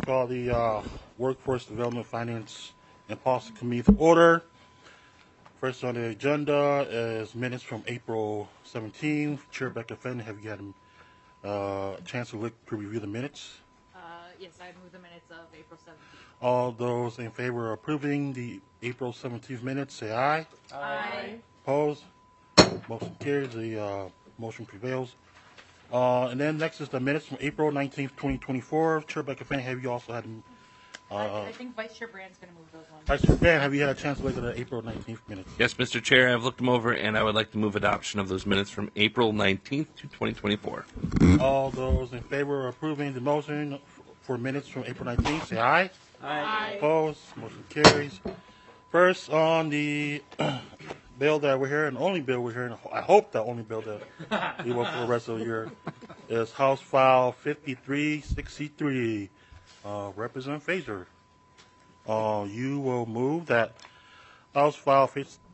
call the Workforce Development, Finance, and Policy Committee to order. First on the agenda is minutes from April 17th. Chair Becca Fenn, have you had a chance to review the minutes? Yes, I move the minutes of April 17th. All those in favor of approving the April 17th minutes, say aye. Aye. Opposed? Motion carries. The motion prevails. And then next is the minutes from April 19th, 2024. Chair Becca Fenn, have you also had... I think Vice Chair Brand's going to move those ones. Vice Chair Brand, have you had a chance to look at the April 19th minutes? Yes, Mr. Chair, I've looked them over, and I would like to move adoption of those minutes from April 19th to 2024. All those in favor of approving the motion for minutes from April 19th, say aye. Aye. Opposed? Motion carries. First on the bill that we're hearing, the only bill we're hearing, I hope the only bill that we will for the rest of the year, is House File 5363. Representative Frazier, you will move that House File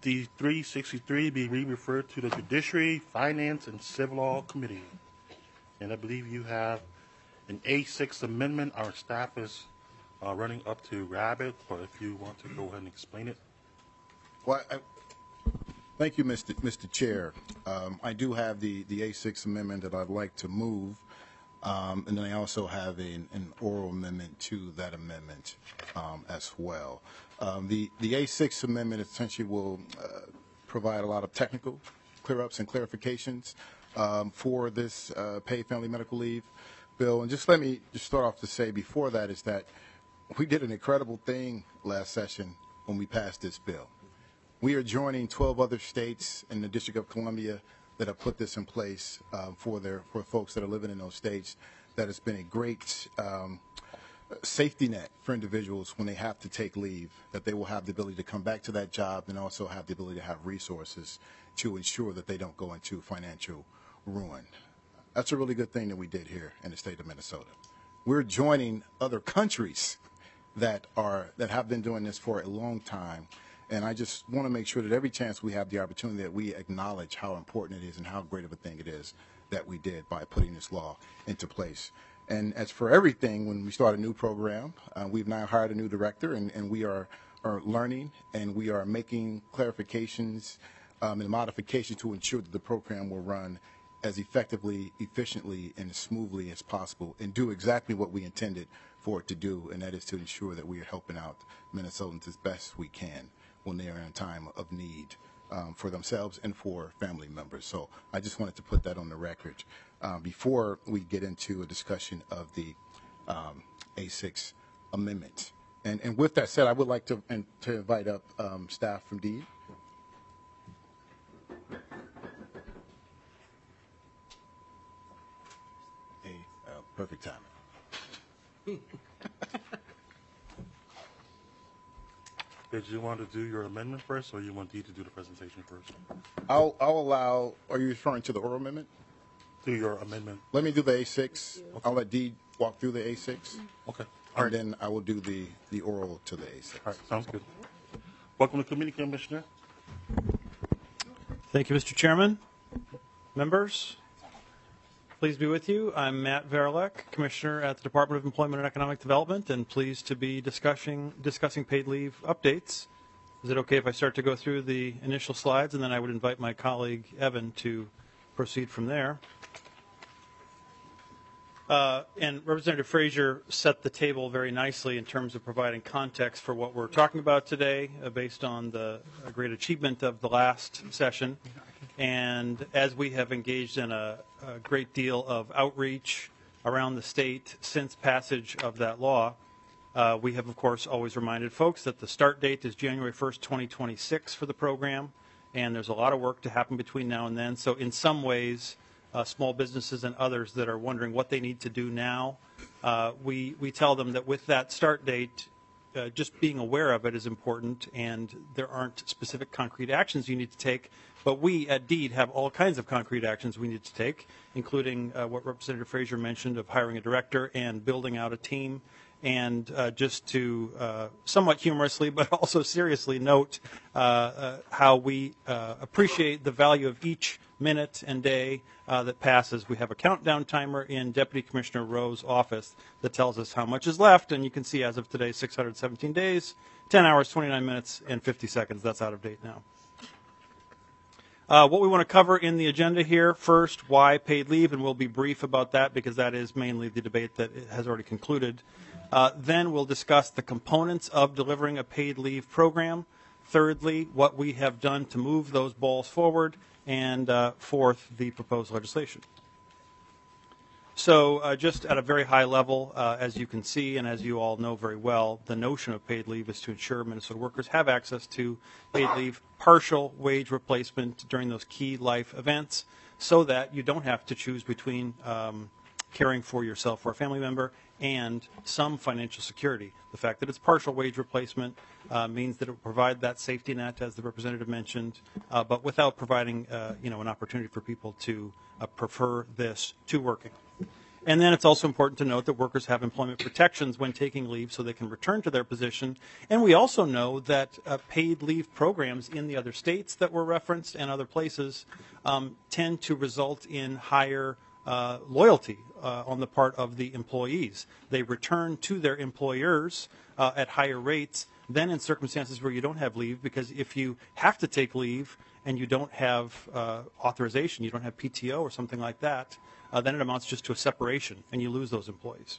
5363 be re-referred to the Judiciary, Finance, and Civil Law Committee. And I believe you have an A6 amendment. Our staff is running up to grab it, but if you want to go ahead and explain it. Well, thank you, Mr. Chair. I do have the A6 amendment that I'd like to move. And then I also have an oral amendment to that amendment as well. The A6 amendment essentially will provide a lot of technical clear-ups and clarifications for this paid family medical leave bill. And just let me just start off to say before that is that we did an incredible thing last session when we passed this bill. We are joining 12 other states in the District of Columbia that have put this in place for folks that are living in those states. That has been a great safety net for individuals when they have to take leave, that they will have the ability to come back to that job and also have the ability to have resources to ensure that they don't go into financial ruin. That's a really good thing that we did here in the state of Minnesota. We're joining other countries that have been doing this for a long time. And I just want to make sure that every chance we have the opportunity that we acknowledge how important it is and how great of a thing it is that we did by putting this law into place. And as for everything, when we start a new program, we've now hired a new director, and we are learning, and we are making clarifications and modifications to ensure that the program will run as effectively, efficiently, and as smoothly as possible and do exactly what we intended for it to do, and that is to ensure that we are helping out Minnesotans as best we can when they are in a time of need for themselves and for family members. So I just wanted to put that on the record before we get into a discussion of the A6 amendment. And with that said, I would like to invite up staff from DEED. Perfect timing. Did you want to do your amendment first, or you want Dee to do the presentation first? I'll allow, are you referring to the oral amendment? Do your amendment. Let me do the A6. Okay. I'll let Dee walk through the A6. Okay. And then I will do the oral to the A6. All right, sounds good. Welcome to Committee, Commissioner. Thank you, Mr. Chairman. Members, pleased to be with you. I'm Matt Verelek, Commissioner at the Department of Employment and Economic Development, and pleased to be discussing paid leave updates. Is it okay if I start to go through the initial slides, and then I would invite my colleague, Evan, to proceed from there? And Representative Frazier set the table very nicely in terms of providing context for what we're talking about today based on the great achievement of the last session. And as we have engaged in a great deal of outreach around the state since passage of that law, we have, of course, always reminded folks that the start date is January 1st, 2026 for the program, and there's a lot of work to happen between now and then. So in some ways, small businesses and others that are wondering what they need to do now, we tell them that with that start date, just being aware of it is important, and there aren't specific concrete actions you need to take. But we at DEED have all kinds of concrete actions we need to take, including what Representative Frazier mentioned of hiring a director and building out a team and just to somewhat humorously but also seriously note how we appreciate the value of each minute and day that passes. We have a countdown timer in Deputy Commissioner Rowe's office that tells us how much is left, and you can see as of today, 617 days, 10 hours, 29 minutes, and 50 seconds. That's out of date now. What we want to cover in the agenda here, first, why paid leave, and we'll be brief about that because that is mainly the debate that has already concluded. Then we'll discuss the components of delivering a paid leave program. Thirdly, what we have done to move those balls forward. And fourth, the proposed legislation. So just at a very high level, as you can see and as you all know very well, the notion of paid leave is to ensure Minnesota workers have access to paid leave, partial wage replacement during those key life events so that you don't have to choose between caring for yourself or a family member and some financial security. The fact that it's partial wage replacement means that it will provide that safety net, as the representative mentioned, but without providing an opportunity for people to prefer this to working. And then it's also important to note that workers have employment protections when taking leave so they can return to their position. And we also know that paid leave programs in the other states that were referenced and other places tend to result in higher loyalty on the part of the employees. They return to their employers at higher rates than in circumstances where you don't have leave, because if you have to take leave and you don't have authorization, you don't have PTO or something like that, then it amounts just to a separation and you lose those employees.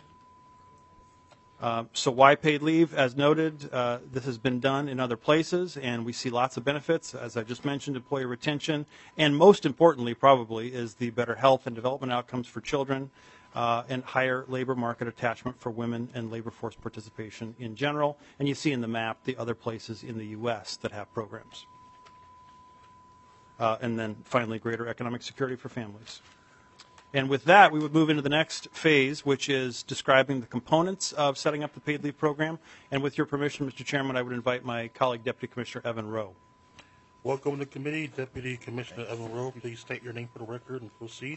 So why paid leave? As noted, this has been done in other places, and we see lots of benefits. As I just mentioned, employee retention, and most importantly probably is the better health and development outcomes for children and higher labor market attachment for women and labor force participation in general. And you see in the map the other places in the U.S. that have programs. And then finally, greater economic security for families. And with that, we would move into the next phase, which is describing the components of setting up the paid leave program. And with your permission, Mr. Chairman, I would invite my colleague, Deputy Commissioner Evan Rowe. Welcome to the committee, Deputy Commissioner Evan Rowe. Please state your name for the record and proceed.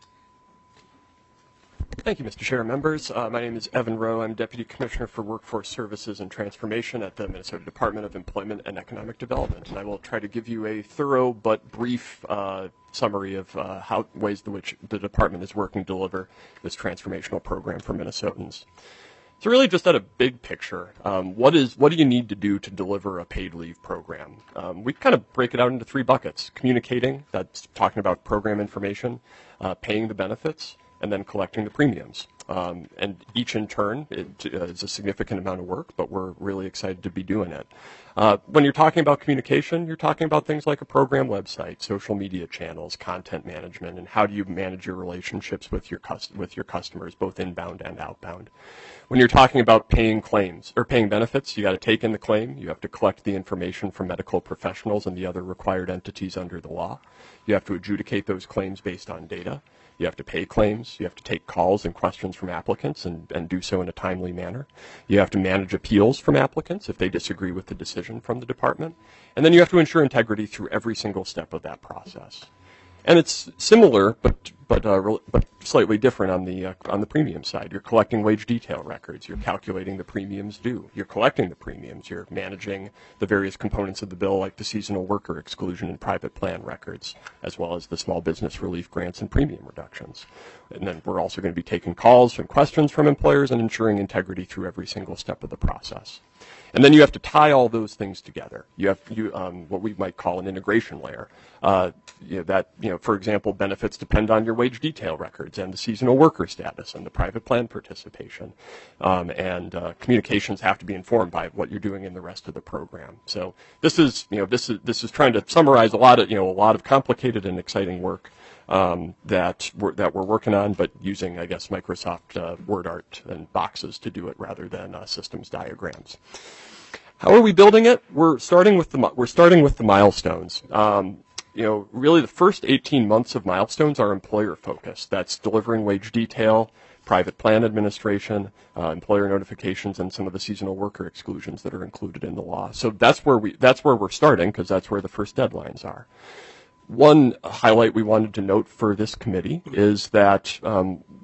Thank you, Mr. Chair. Members, my name is Evan Rowe. I'm Deputy Commissioner for Workforce Services and Transformation at the Minnesota Department of Employment and Economic Development. And I will try to give you a thorough but brief summary of ways in which the department is working to deliver this transformational program for Minnesotans. So really just at a big picture, what do you need to do to deliver a paid leave program? We kind of break it out into three buckets: communicating, that's talking about program information, paying the benefits, and then collecting the premiums. And each in turn is a significant amount of work, but we're really excited to be doing it. When you're talking about communication, you're talking about things like a program website, social media channels, content management, and how do you manage your relationships with your customers, both inbound and outbound. When you're talking about paying claims or paying benefits, you got to take in the claim. You have to collect the information from medical professionals and the other required entities under the law. You have to adjudicate those claims based on data. You have to pay claims. You have to take calls and questions from applicants and do so in a timely manner. You have to manage appeals from applicants if they disagree with the decision from the department. And then you have to ensure integrity through every single step of that process. And it's similar, but slightly different on the premium side. You're collecting wage detail records. You're calculating the premiums due. You're collecting the premiums. You're managing the various components of the bill, like the seasonal worker exclusion and private plan records, as well as the small business relief grants and premium reductions. And then we're also going to be taking calls and questions from employers and ensuring integrity through every single step of the process. And then you have to tie all those things together. You have what we might call an integration layer. For example, benefits depend on your wage detail records and the seasonal worker status and the private plan participation. And communications have to be informed by what you're doing in the rest of the program. So this is trying to summarize a lot of complicated and exciting work that we're working on, but using, I guess, Microsoft Word art and boxes to do it rather than systems diagrams. How are we building it? We're starting with the milestones. Really the first 18 months of milestones are employer focused. That's delivering wage detail, private plan administration, employer notifications, and some of the seasonal worker exclusions that are included in the law. So that's where we're starting, because that's where the first deadlines are. One highlight we wanted to note for this committee is that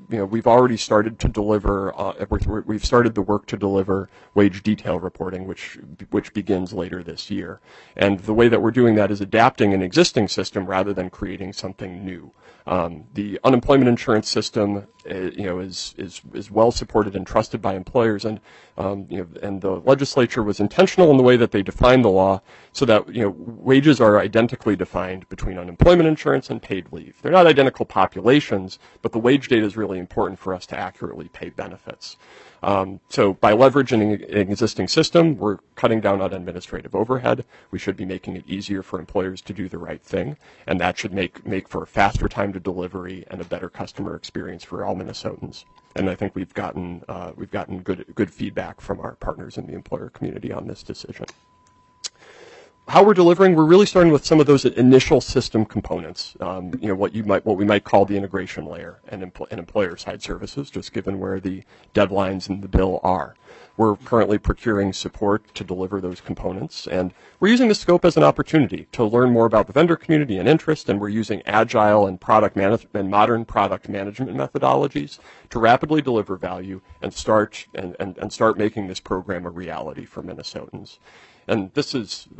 we've already started to deliver. We've started the work to deliver wage detail reporting, which begins later this year. And the way that we're doing that is adapting an existing system rather than creating something new. The unemployment insurance system, is well supported and trusted by employers, and and the legislature was intentional in the way that they defined the law, so that wages are identically defined between unemployment insurance and paid leave. They're not identical populations, but the wage data is really important for us to accurately pay benefits. So by leveraging an existing system, we're cutting down on administrative overhead. We should be making it easier for employers to do the right thing, and that should make for a faster time to delivery and a better customer experience for all Minnesotans. And I think we've gotten good feedback from our partners in the employer community on this decision. How we're delivering, we're really starting with some of those initial system components, what we might call the integration layer and employer side services, just given where the deadlines in the bill are. We're currently procuring support to deliver those components, and we're using the scope as an opportunity to learn more about the vendor community and interest, and we're using agile and modern product management methodologies to rapidly deliver value and start making this program a reality for Minnesotans. And this is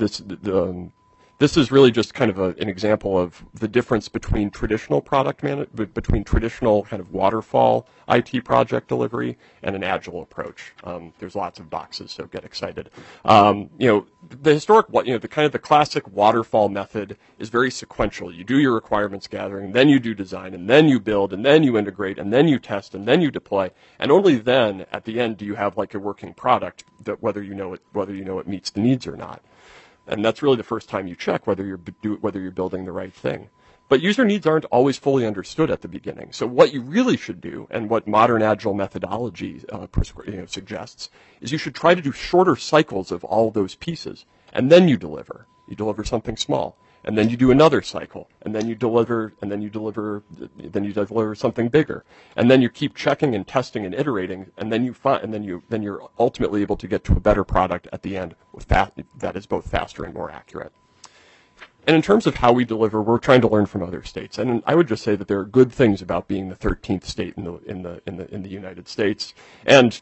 really just kind of an example of the difference between traditional between traditional kind of waterfall IT project delivery and an agile approach. There's lots of boxes, so get excited. The historic, the classic waterfall method is very sequential. You do your requirements gathering, then you do design, and then you build, and then you integrate, and then you test, and then you deploy, and only then, at the end, do you have like a working product that whether you know it meets the needs or not. And that's really the first time you check whether you're building the right thing. But user needs aren't always fully understood at the beginning. So what you really should do, and what modern agile methodology suggests, is you should try to do shorter cycles of all those pieces, and then you deliver. You deliver something small, and then you do another cycle, and then you deliver something bigger, and then you keep checking and testing and iterating, and then you're ultimately able to get to a better product at the end that is both faster and more accurate. And in terms of how we deliver, we're trying to learn from other states. And I would just say that there are good things about being the 13th state in the United States, and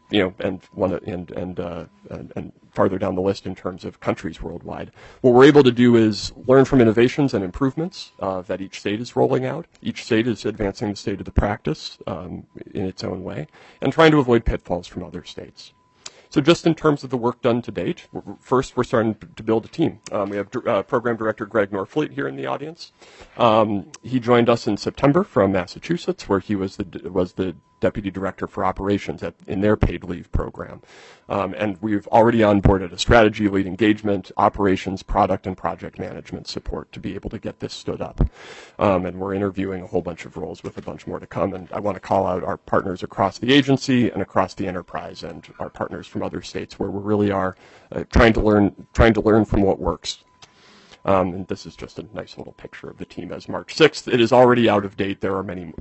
farther down the list in terms of countries worldwide. What we're able to do is learn from innovations and improvements that each state is rolling out. Each state is advancing the state of the practice in its own way, and trying to avoid pitfalls from other states. So just in terms of the work done to date, first we're starting to build a team. We have Program Director Greg Norfleet here in the audience. He joined us in September from Massachusetts, where he was the Deputy Director for Operations in their paid leave program. And we've already onboarded a strategy lead, engagement, operations, product, and project management support to be able to get this stood up. And we're interviewing a whole bunch of roles with a bunch more to come. And I want to call out our partners across the agency and across the enterprise, and our partners from other states, where we really are trying to learn from what works. And this is just a nice little picture of the team as March 6th. It is already out of date. There are many,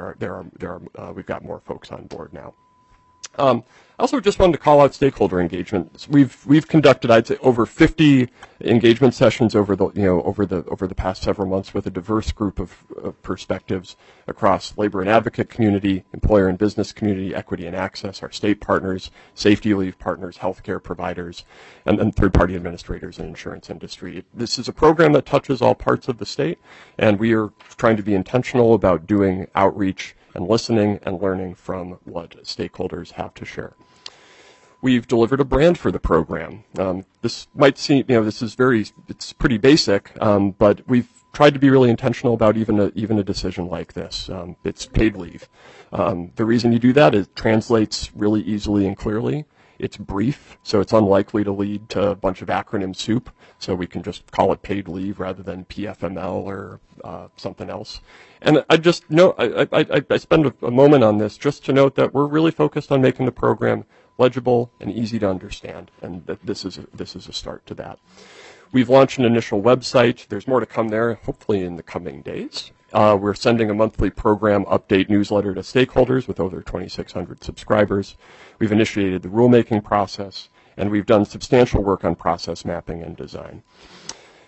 we've got more folks on board now. I also just wanted to call out stakeholder engagement. We've conducted, I'd say, over 50 engagement sessions over the past several months with a diverse group of perspectives across labor and advocate community, employer and business community, equity and access, our state partners, safety leave partners, healthcare providers, and third-party administrators and insurance industry. This is a program that touches all parts of the state, and we are trying to be intentional about doing outreach and listening and learning from what stakeholders have to share. We've delivered a brand for the program. This might seem, it's pretty basic, but we've tried to be really intentional about even a decision like this. It's paid leave. The reason you do that is it translates really easily and clearly. It's brief, so it's unlikely to lead to a bunch of acronym soup, so we can just call it paid leave rather than PFML or something else. And I just know, I spend a moment on this just to note that we're really focused on making the program legible and easy to understand, and that this is a start to that. We've launched an initial website. There's more to come there, hopefully in the coming days. We're sending a monthly program update newsletter to stakeholders with over 2,600 subscribers. We've initiated the rulemaking process, and we've done substantial work on process mapping and design.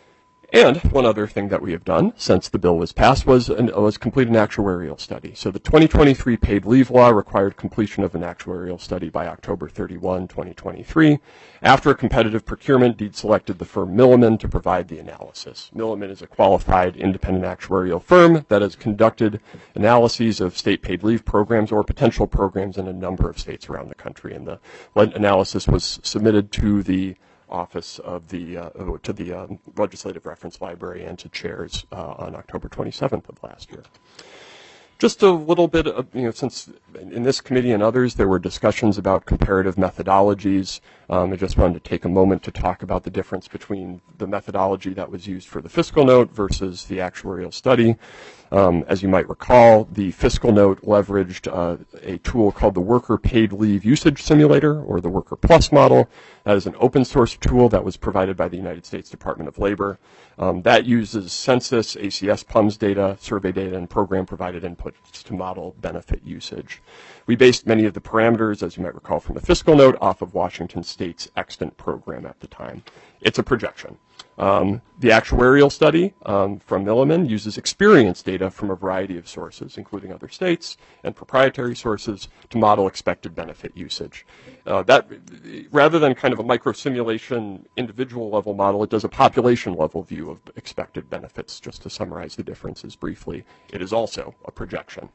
And one other thing that we have done since the bill was passed was complete an actuarial study. So the 2023 paid leave law required completion of an actuarial study by October 31, 2023. After a competitive procurement, Deed selected the firm Milliman to provide the analysis. Milliman is a qualified independent actuarial firm that has conducted analyses of state paid leave programs or potential programs in a number of states around the country. And the analysis was submitted to the office of the Legislative Reference Library and to chairs on October 27th of last year. Just a little bit of, since in this committee and others there were discussions about comparative methodologies, I just wanted to take a moment to talk about the difference between the methodology that was used for the fiscal note versus the actuarial study. As you might recall, the fiscal note leveraged a tool called the Worker Paid Leave Usage Simulator, or the Worker Plus model. That is an open source tool that was provided by the United States Department of Labor. That uses census, ACS PUMS data, survey data, and program provided inputs to model benefit usage. We based many of the parameters, as you might recall from the fiscal note, off of Washington State's extant program at the time. It's a projection. The actuarial study from Milliman uses experience data from a variety of sources, including other states and proprietary sources, to model expected benefit usage. That, rather than kind of a micro-simulation individual level model, it does a population level view of expected benefits. Just to summarize the differences briefly, it is also a projection.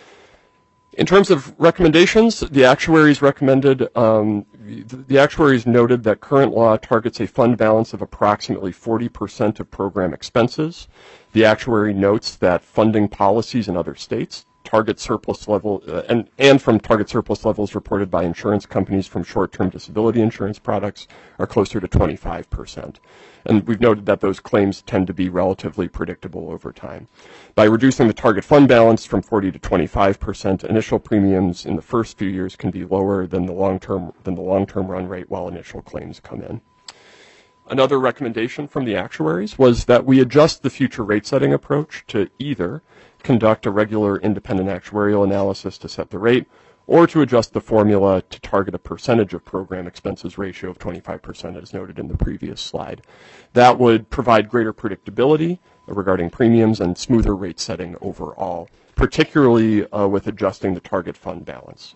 In terms of recommendations, the actuaries recommended, the actuaries noted that current law targets a fund balance of approximately 40% of program expenses. The actuary notes that funding policies in other states target surplus level, and from target surplus levels reported by insurance companies from short-term disability insurance products are closer to 25%. And we've noted that those claims tend to be relatively predictable over time. By reducing the target fund balance from 40 to 25%, initial premiums in the first few years can be lower than the long-term run rate while initial claims come in. Another recommendation from the actuaries was that we adjust the future rate setting approach to either conduct a regular independent actuarial analysis to set the rate, or to adjust the formula to target a percentage of program expenses ratio of 25%, as noted in the previous slide. That would provide greater predictability regarding premiums and smoother rate setting overall, particularly with adjusting the target fund balance.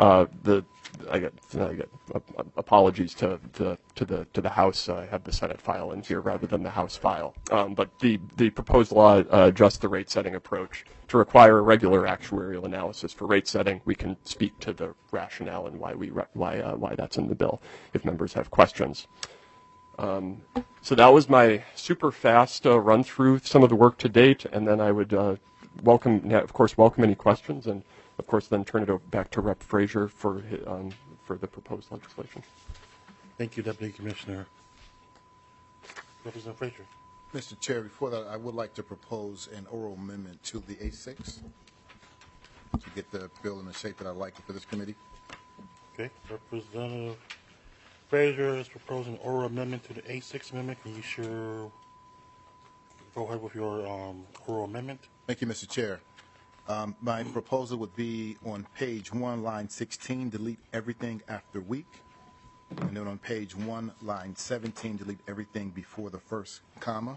I get apologies to the House. I have the Senate file in here rather than the House file. But the proposed law adjusts the rate setting approach to require a regular actuarial analysis for rate setting. We can speak to the rationale and why that's in the bill if members have questions. So that was my super fast run through some of the work to date, and then I would welcome any questions, and of course then turn it back to Rep. Frazier for the proposed legislation. Thank you, Deputy Commissioner. Representative Frazier. Mr. Chair, before that, I would like to propose an oral amendment to the A6 to get the bill in the shape that I like it for this committee. Okay, Representative Frazier is proposing oral amendment to the A6 amendment. Can you go ahead with your oral amendment? Thank you, Mr. Chair. My proposal would be on page 1, line 16, delete everything after week. And then on page 1, line 17, delete everything before the first comma.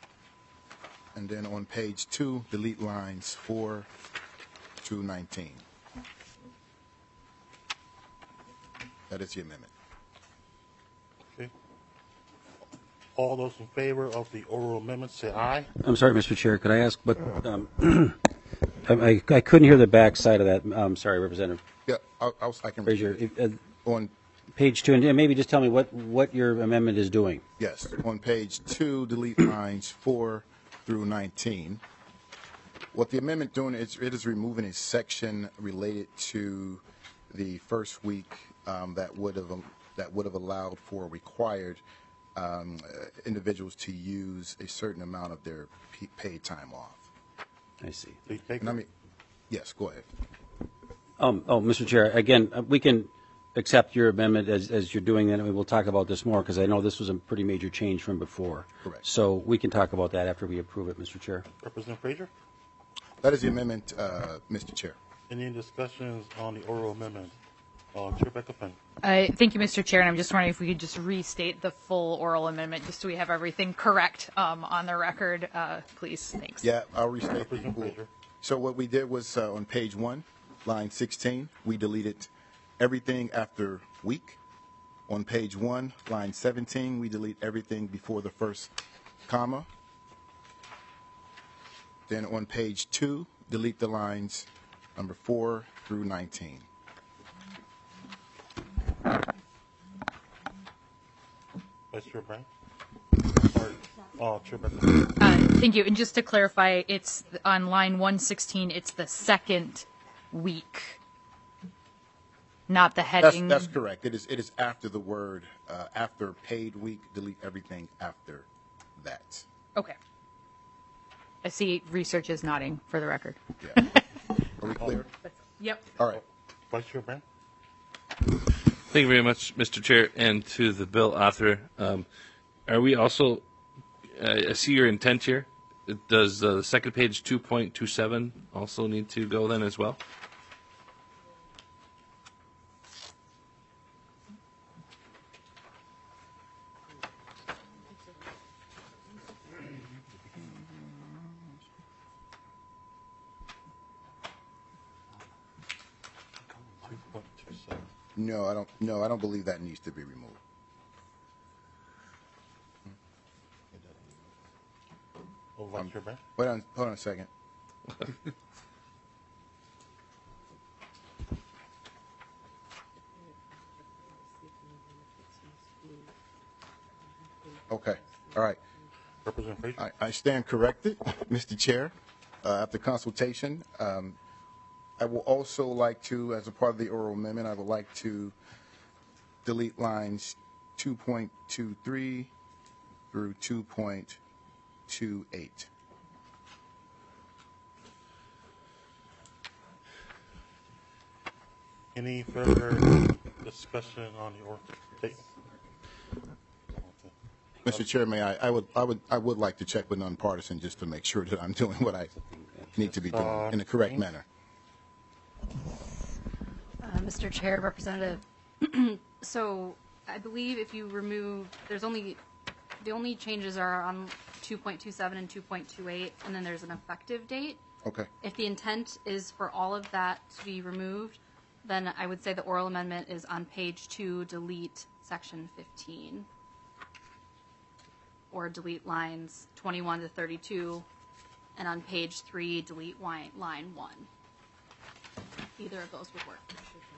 And then on page 2, delete lines 4 through 19. That is the amendment. Okay. All those in favor of the oral amendment say aye. I'm sorry, Mr. Chair. Could I ask what? I couldn't hear the back side of that. I'm sorry, Representative. Yeah, I can Frazier. on Page 2, and maybe just tell me what your amendment is doing. Yes, on page 2, delete lines 4 through 19. What the amendment doing is it is removing a section related to the first week that would have allowed for required individuals to use a certain amount of their paid time off. I see. Yes, go ahead. Mr. Chair, again, we can accept your amendment as you're doing that, and we'll talk about this more because I know this was a pretty major change from before. Correct. So we can talk about that after we approve it, Mr. Chair. Representative Frazier? That is the amendment, Mr. Chair. Any discussions on the oral amendment Chair Becca Finn. Thank you, Mr. Chair, and I'm just wondering if we could just restate the full oral amendment, just so we have everything correct on the record, please. Thanks. Yeah, I'll restate. Representative Frazier. So what we did was on page 1, line 16, we deleted everything after week. On page 1, line 17, we delete everything before the first comma. Then on page 2, delete the lines number 4 through 19. Vice Chair Brown. Chair Becca. Thank you. And just to clarify, it's on line 116, it's the second week, not the heading. That's correct. It is after the word, after paid week, delete everything after that. Okay. I see research is nodding for the record. Yeah. Are we clear? Yep. All right. Vice Chair Brown. Thank you very much, Mr. Chair, and to the bill author. Are we also, I see your intent here. Does the second page 2.27 also need to go then as well? No, I don't. No, I don't believe that needs to be removed. Vice Chair Brown. Hold on a second. Okay. All right. Representative Frazier. I stand corrected, Mr. Chair. After consultation, I will also like to, as a part of the oral amendment, I would like to delete lines 2.23 through 2.28. Any further discussion on the oral statement? Mr. Chair, may I would like to check with nonpartisan just to make sure that I'm doing what I need to be doing in the correct manner. Mr. Chair, Representative, so I believe if you remove, the only changes are on 2.27 and 2.28, and then there's an effective date. Okay. If the intent is for all of that to be removed, then I would say the oral amendment is on page 2, delete section 15. Or delete lines 21 to 32, and on page 3, delete line 1. Either of those would work.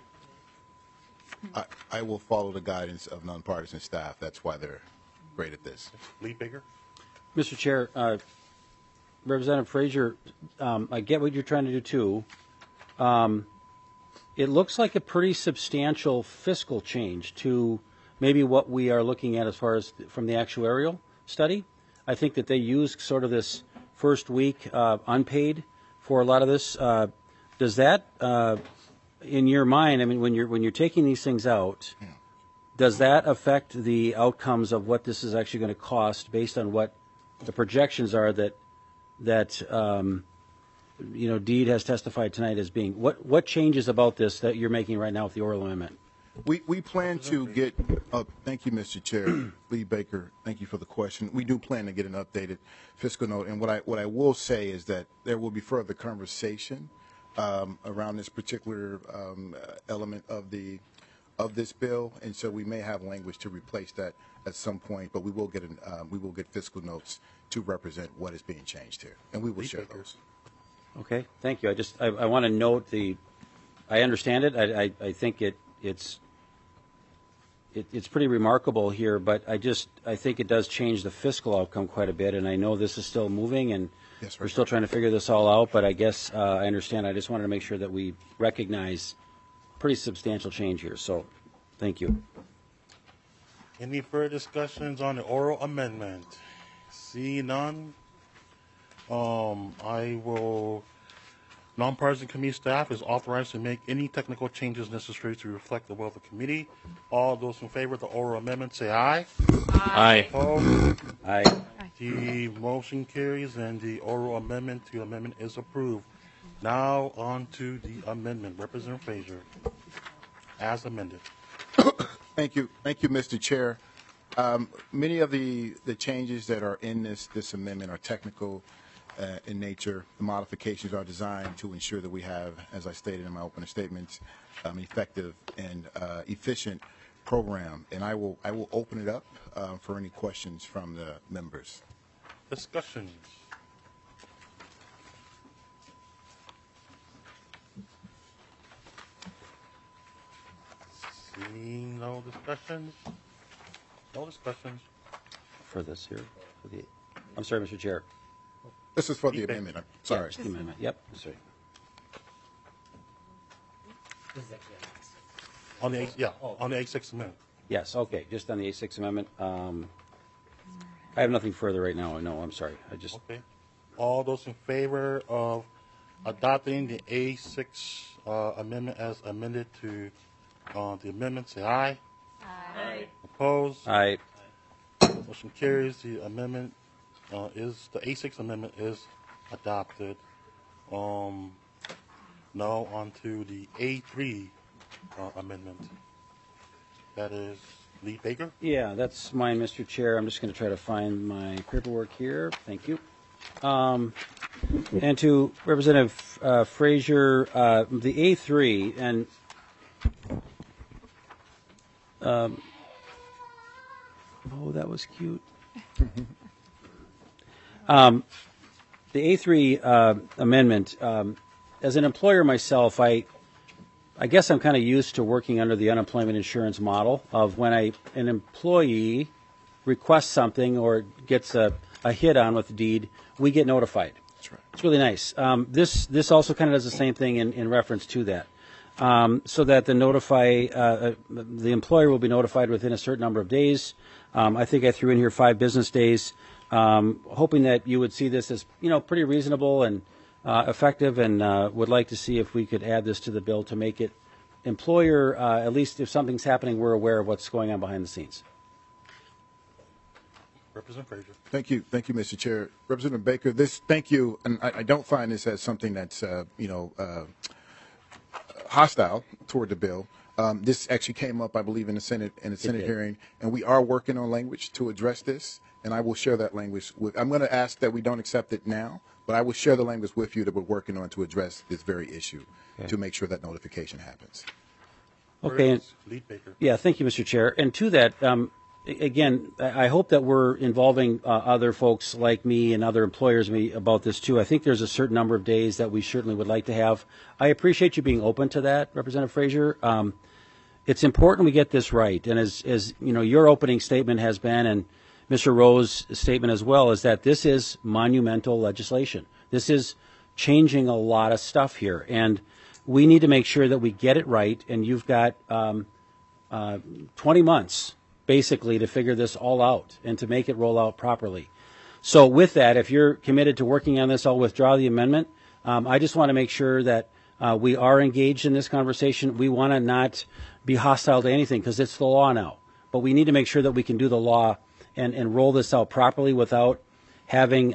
I will follow the guidance of nonpartisan staff. That's why they're great at this. Lee Baker. Mr. Chair, Representative Frazier, I get what you're trying to do too. It looks like a pretty substantial fiscal change to maybe what we are looking at as far as from the actuarial study. I think that they use sort of this first week unpaid for a lot of this. Does that, in your mind, I mean, when you're taking these things out, does that affect the outcomes of what this is actually going to cost based on what the projections are that Deed has testified tonight as being? What changes about this that you're making right now with the oral amendment? We plan to get, thank you, Mr. Chair. Lee Baker, thank you for the question. We do plan to get an updated fiscal note. And what I will say is that there will be further conversation around this particular element of this bill. And so we may have language to replace that at some point, but we will get fiscal notes to represent what is being changed here. And we will share those. Okay, thank you. I want to note I understand it. I think it's pretty remarkable here, but I think it does change the fiscal outcome quite a bit, and I know this is still moving, and yes, we're still trying to figure this all out, but I guess I understand. I just wanted to make sure that we recognize pretty substantial change here, so thank you. Any further discussions on the oral amendment? See none. Nonpartisan committee staff is authorized to make any technical changes necessary to reflect the will of the committee. All those in favor of the oral amendment say aye. Aye. Opposed? Aye. The motion carries and the oral amendment to the amendment is approved. Now on to the amendment. Representative Frazier. as amended. Thank you, Mr. Chair. Many of the changes that are in this amendment are technical in nature. The modifications are designed to ensure that we have, as I stated in my opening statements, effective and efficient program. And I will open it up for any questions from the members. Discussions. Seeing no discussions? No discussions. For this here, I'm sorry, Mr. Chair. This is for the amendment. I'm sorry. The amendment. Yep. Sorry. On the on the A6 amendment. Yes. Okay. Just on the A6 amendment. I have nothing further right now. No, I'm sorry. I just. Okay. All those in favor of adopting the A6 amendment as amended to the amendment, say aye. Aye. Opposed? Aye. Motion carries. The amendment the A6 amendment is adopted. Now on to the A3 amendment. That is Lee Baker. Yeah, that's mine, Mr. Chair. I'm just going to try to find my paperwork here. Thank you. And to Representative Frazier, the A3 and oh, that was cute. The A3 amendment, as an employer myself, I guess I'm kind of used to working under the unemployment insurance model of when an employee requests something or gets a hit on with the deed, we get notified. That's right. It's really nice. This also kind of does the same thing in reference to that, so that the employer will be notified within a certain number of days. I think I threw in here 5 business days, hoping that you would see this as pretty reasonable and effective, and would like to see if we could add this to the bill to make it employer, at least if something's happening, we're aware of what's going on behind the scenes. Representative Frazier. Thank you, Mr. Chair. Representative Baker, thank you, and I don't find this as something that's, hostile toward the bill. This actually came up, I believe, in the Senate hearing, and we are working on language to address this, and I will share that language I'm going to ask that we don't accept it now, but I will share the language with you that we're working on to address this very issue, to make sure that notification happens. Okay. Lee Baker. Yeah, thank you, Mr. Chair. And to that, again, I hope that we're involving other folks like me and other employers about this too. I think there's a certain number of days that we certainly would like to have. I appreciate you being open to that, Representative Frazier. It's important we get this right. And as your opening statement has been, and Mr. Rowe's statement as well, is that this is monumental legislation. This is changing a lot of stuff here, and we need to make sure that we get it right. And you've got 20 months basically to figure this all out and to make it roll out properly. So with that, if you're committed to working on this, I'll withdraw the amendment. I just want to make sure that we are engaged in this conversation. We want to not be hostile to anything because it's the law now. But we need to make sure that we can do the law and roll this out properly without having,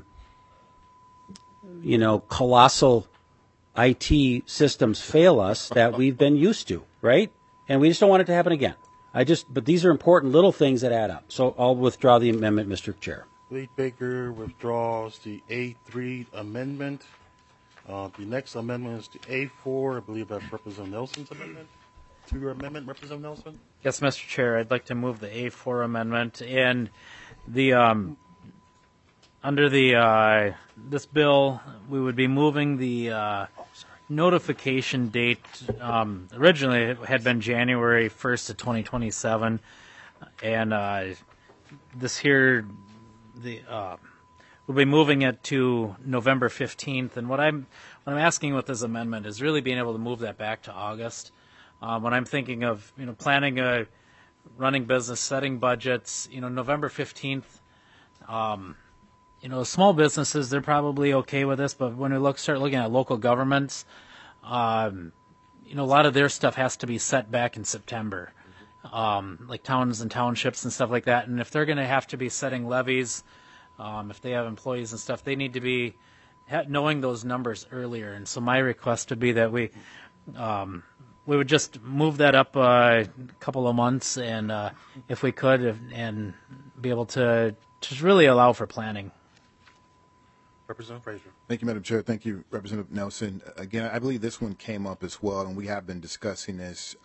colossal IT systems fail us that we've been used to, right? And we just don't want it to happen again. But these are important little things that add up. So I'll withdraw the amendment, Mr. Chair. Lee Baker withdraws the A3 amendment. The next amendment is the A4. I believe that's Representative Nelson's amendment. To your amendment, Representative Nelson? Yes, Mr. Chair. I'd like to move the A4 amendment. And the under the this bill, we would be moving the notification date. Originally, it had been January 1st of 2027, and this here, we'll be moving it to November 15th. And what I'm asking with this amendment is really being able to move that back to August. When I'm thinking of planning running business, setting budgets, November 15th. Small businesses, they're probably okay with this, but when we start looking at local governments, a lot of their stuff has to be set back in September, like towns and townships and stuff like that. And if they're going to have to be setting levies, if they have employees and stuff, they need to be knowing those numbers earlier. And so my request would be that we we would just move that up a couple of months, and if we could, and be able to just really allow for planning. Representative Frazier. Thank you, Madam Chair. Thank you, Representative Nelson. Again, I believe this one came up as well, and we have been discussing this.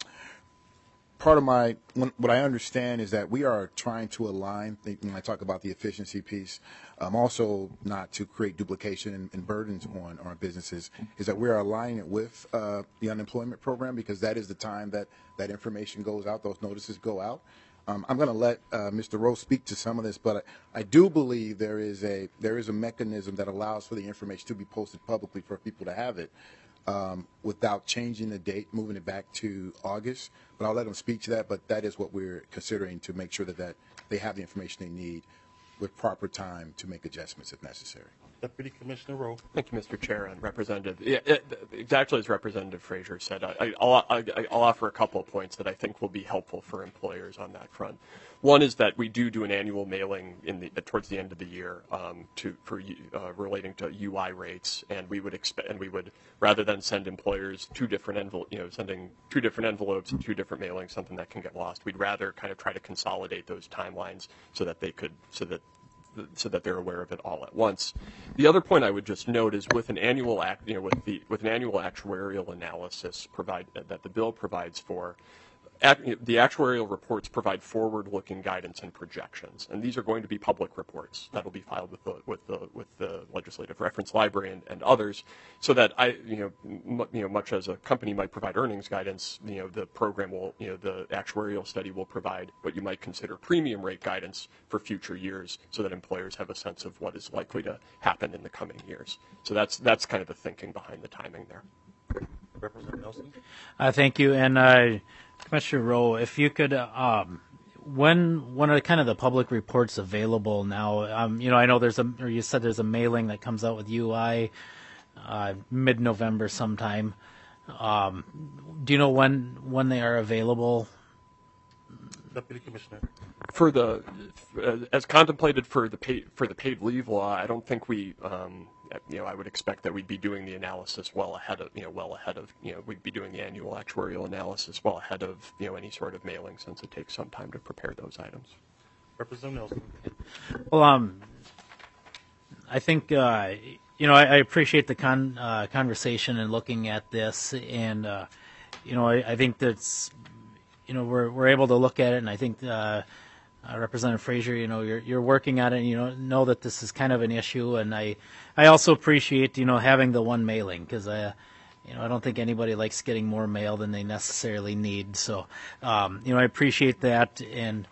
Part of what I understand is that we are trying to align, when I talk about the efficiency piece, also not to create duplication and burdens on our businesses, is that we are aligning it with the unemployment program, because that is the time that information goes out, those notices go out. I'm going to let Mr. Rowe speak to some of this, but I do believe there is a mechanism that allows for the information to be posted publicly for people to have it without changing the date, moving it back to August. But I'll let him speak to that. But that is what we're considering, to make sure that they have the information they need with proper time to make adjustments if necessary. Deputy Commissioner Rowe. Thank you, Mr. Chair and Representative. Yeah, exactly as Representative Frazier said, I'll offer a couple of points that I think will be helpful for employers on that front. One is that we do an annual mailing towards the end of the year relating to UI rates, and we would rather than send employers sending two different envelopes and two different mailings, something that can get lost. We'd rather kind of try to consolidate those timelines so that they're aware of it all at once. The other point I would just note is with an annual with an annual actuarial analysis that the bill provides for, the actuarial reports provide forward-looking guidance and projections, and these are going to be public reports that will be filed with the Legislative Reference Library and others, so that much as a company might provide earnings guidance, the program will, the actuarial study will provide what you might consider premium rate guidance for future years, so that employers have a sense of what is likely to happen in the coming years. So that's kind of the thinking behind the timing there. Representative Nelson. Thank you, and Commissioner Rowe, if you could, when are kind of the public reports available now? I know you said there's a mailing that comes out with UI mid-November sometime. Do you know when they are available? Deputy Commissioner. As contemplated for the paid leave law, I don't think we. I would expect that we'd be doing the analysis we'd be doing the annual actuarial analysis well ahead of, any sort of mailing, since it takes some time to prepare those items. Representative Nelson. Well, I think, I appreciate the conversation and looking at this, and, I think that's, we're able to look at it, and I think, Representative Frazier, you're working at it, and you know that this is kind of an issue, and I also appreciate, having the one mailing, because I don't think anybody likes getting more mail than they necessarily need. So, I appreciate that, and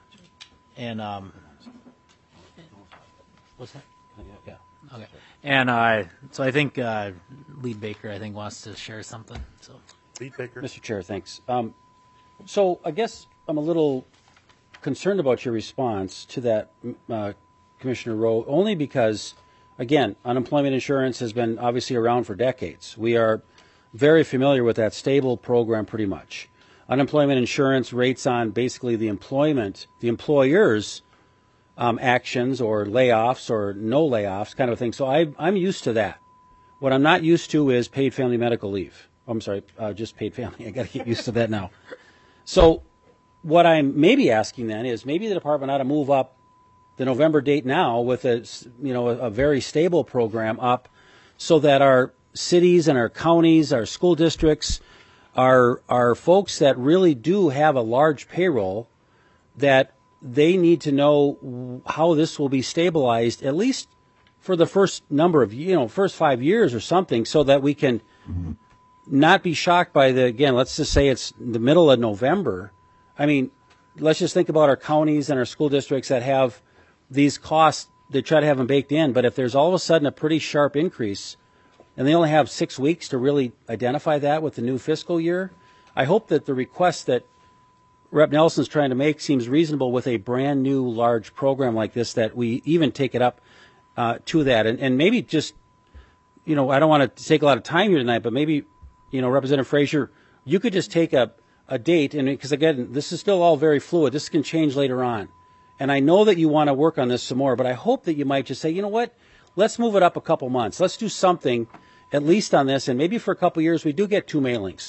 what's that? Yeah. Okay. And so I think Lead Baker, wants to share something. So, Lead Baker. Mr. Chair, thanks. So I guess I'm a little concerned about your response to that, Commissioner Rowe, only because, again, unemployment insurance has been obviously around for decades. We are very familiar with that stable program pretty much. Unemployment insurance rates on basically the employer's actions or layoffs or no layoffs kind of a thing. So I'm used to that. What I'm not used to is paid family medical leave. I'm sorry, just paid family. I got to get used to that now. So what I'm maybe asking then is maybe the department ought to move up the November date now with a very stable program up, so that our cities and our counties, our school districts, our folks that really do have a large payroll, that they need to know how this will be stabilized, at least for the first number of, first 5 years or something, so that we can not be shocked by let's just say it's the middle of November. I mean, let's just think about our counties and our school districts that have these costs. They try to have them baked in, but if there's all of a sudden a pretty sharp increase, and they only have 6 weeks to really identify that with the new fiscal year, I hope that the request that Rep. Nelson's trying to make seems reasonable with a brand new large program like this, that we even take it up to that. And maybe just, I don't want to take a lot of time here tonight, but maybe, Representative Frazier, you could just take a date, and because again, this is still all very fluid. This can change later on. And I know that you want to work on this some more, but I hope that you might just say, you know what, let's move it up a couple months. Let's do something at least on this, and maybe for a couple years we do get 2 mailings.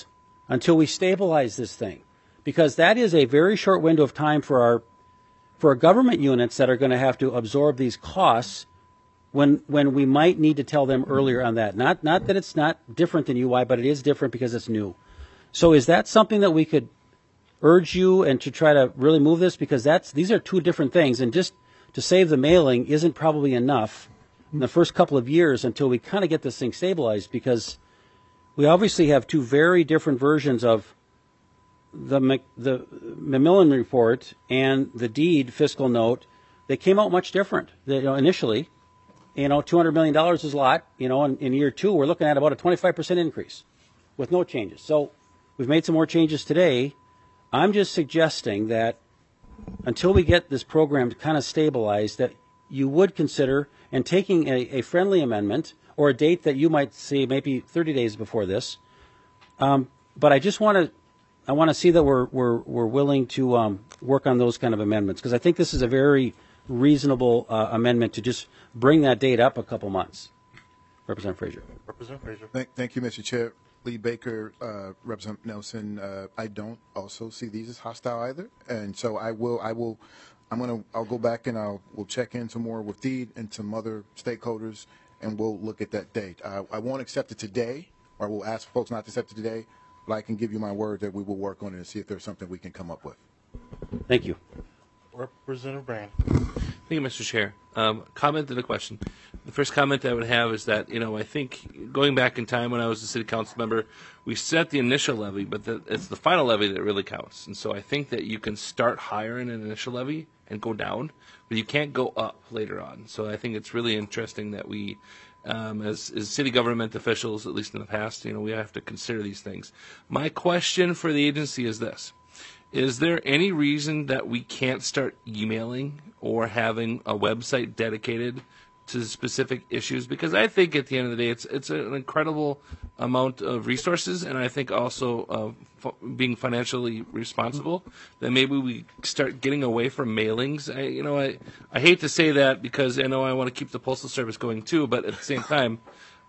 until we stabilize this thing, because that is a very short window of time for our government units that are going to have to absorb these costs when we might need to tell them earlier on that. Not that it's not different than UI, but it is different because it's new. So is that something that we could urge you and to try to really move this? Because these are two different things, and just to save the mailing isn't probably enough in the first couple of years until we kind of get this thing stabilized, because we obviously have two very different versions of the Macmillan report and the deed fiscal note. They came out much different. Initially, $200 million is a lot. In year two, we're looking at about a 25% increase with no changes. So we've made some more changes today. I'm just suggesting that until we get this program kind of stabilized, that you would consider and taking a friendly amendment or a date that you might see maybe 30 days before this. But I just want to see that we're willing to work on those kind of amendments, because I think this is a very reasonable amendment to just bring that date up a couple months. Representative Frazier. Representative Frazier. Thank you, Mr. Chair. Lee Baker, Representative Nelson. I don't also see these as hostile either, and so I'll go back and we'll check in some more with Deed and some other stakeholders, and we'll look at that date. I won't accept it today, or we'll ask folks not to accept it today, but I can give you my word that we will work on it and see if there's something we can come up with. Thank you. Representative Brand. Thank you, Mr. Chair. Comment and a question. The first comment I would have is that, I think going back in time when I was a city council member, we set the initial levy, but it's the final levy that really counts. And so I think that you can start higher in an initial levy and go down, but you can't go up later on. So I think it's really interesting that we, as city government officials, at least in the past, we have to consider these things. My question for the agency is this. Is there any reason that we can't start emailing or having a website dedicated to specific issues? Because I think at the end of the day, it's an incredible amount of resources, and I think also being financially responsible, that maybe we start getting away from mailings. I hate to say that because I know I want to keep the Postal Service going too, but at the same time,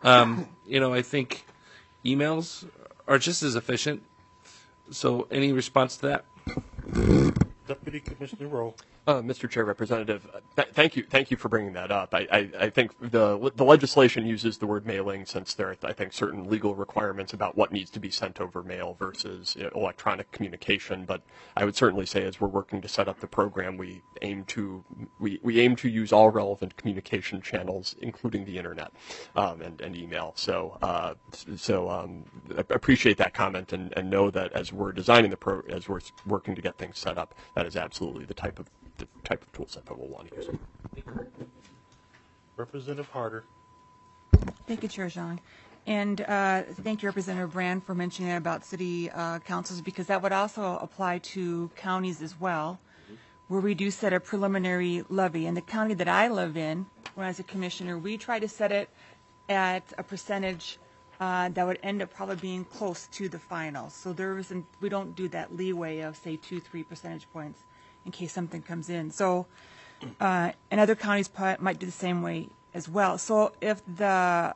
I think emails are just as efficient. So any response to that? Deputy Commissioner Rowe. Mr. Chair, Representative, thank you for bringing that up. I think the legislation uses the word mailing, since there are, I think, certain legal requirements about what needs to be sent over mail versus electronic communication. But I would certainly say, as we're working to set up the program, we aim to use all relevant communication channels, including the internet and email. So I appreciate that comment, and know that as we're designing as we're working to get things set up, that is absolutely the type of tool set that we'll want to use. Representative Harder. Thank you, Chair Zhang. And thank you, Representative Brand, for mentioning that about city councils, because that would also apply to counties as well, where we do set a preliminary levy. In the county that I live in, when I was a commissioner, we try to set it at a percentage that would end up probably being close to the final. So we don't do that leeway of, say, 2-3 percentage points in case something comes in. So, and other counties might do the same way as well. So if the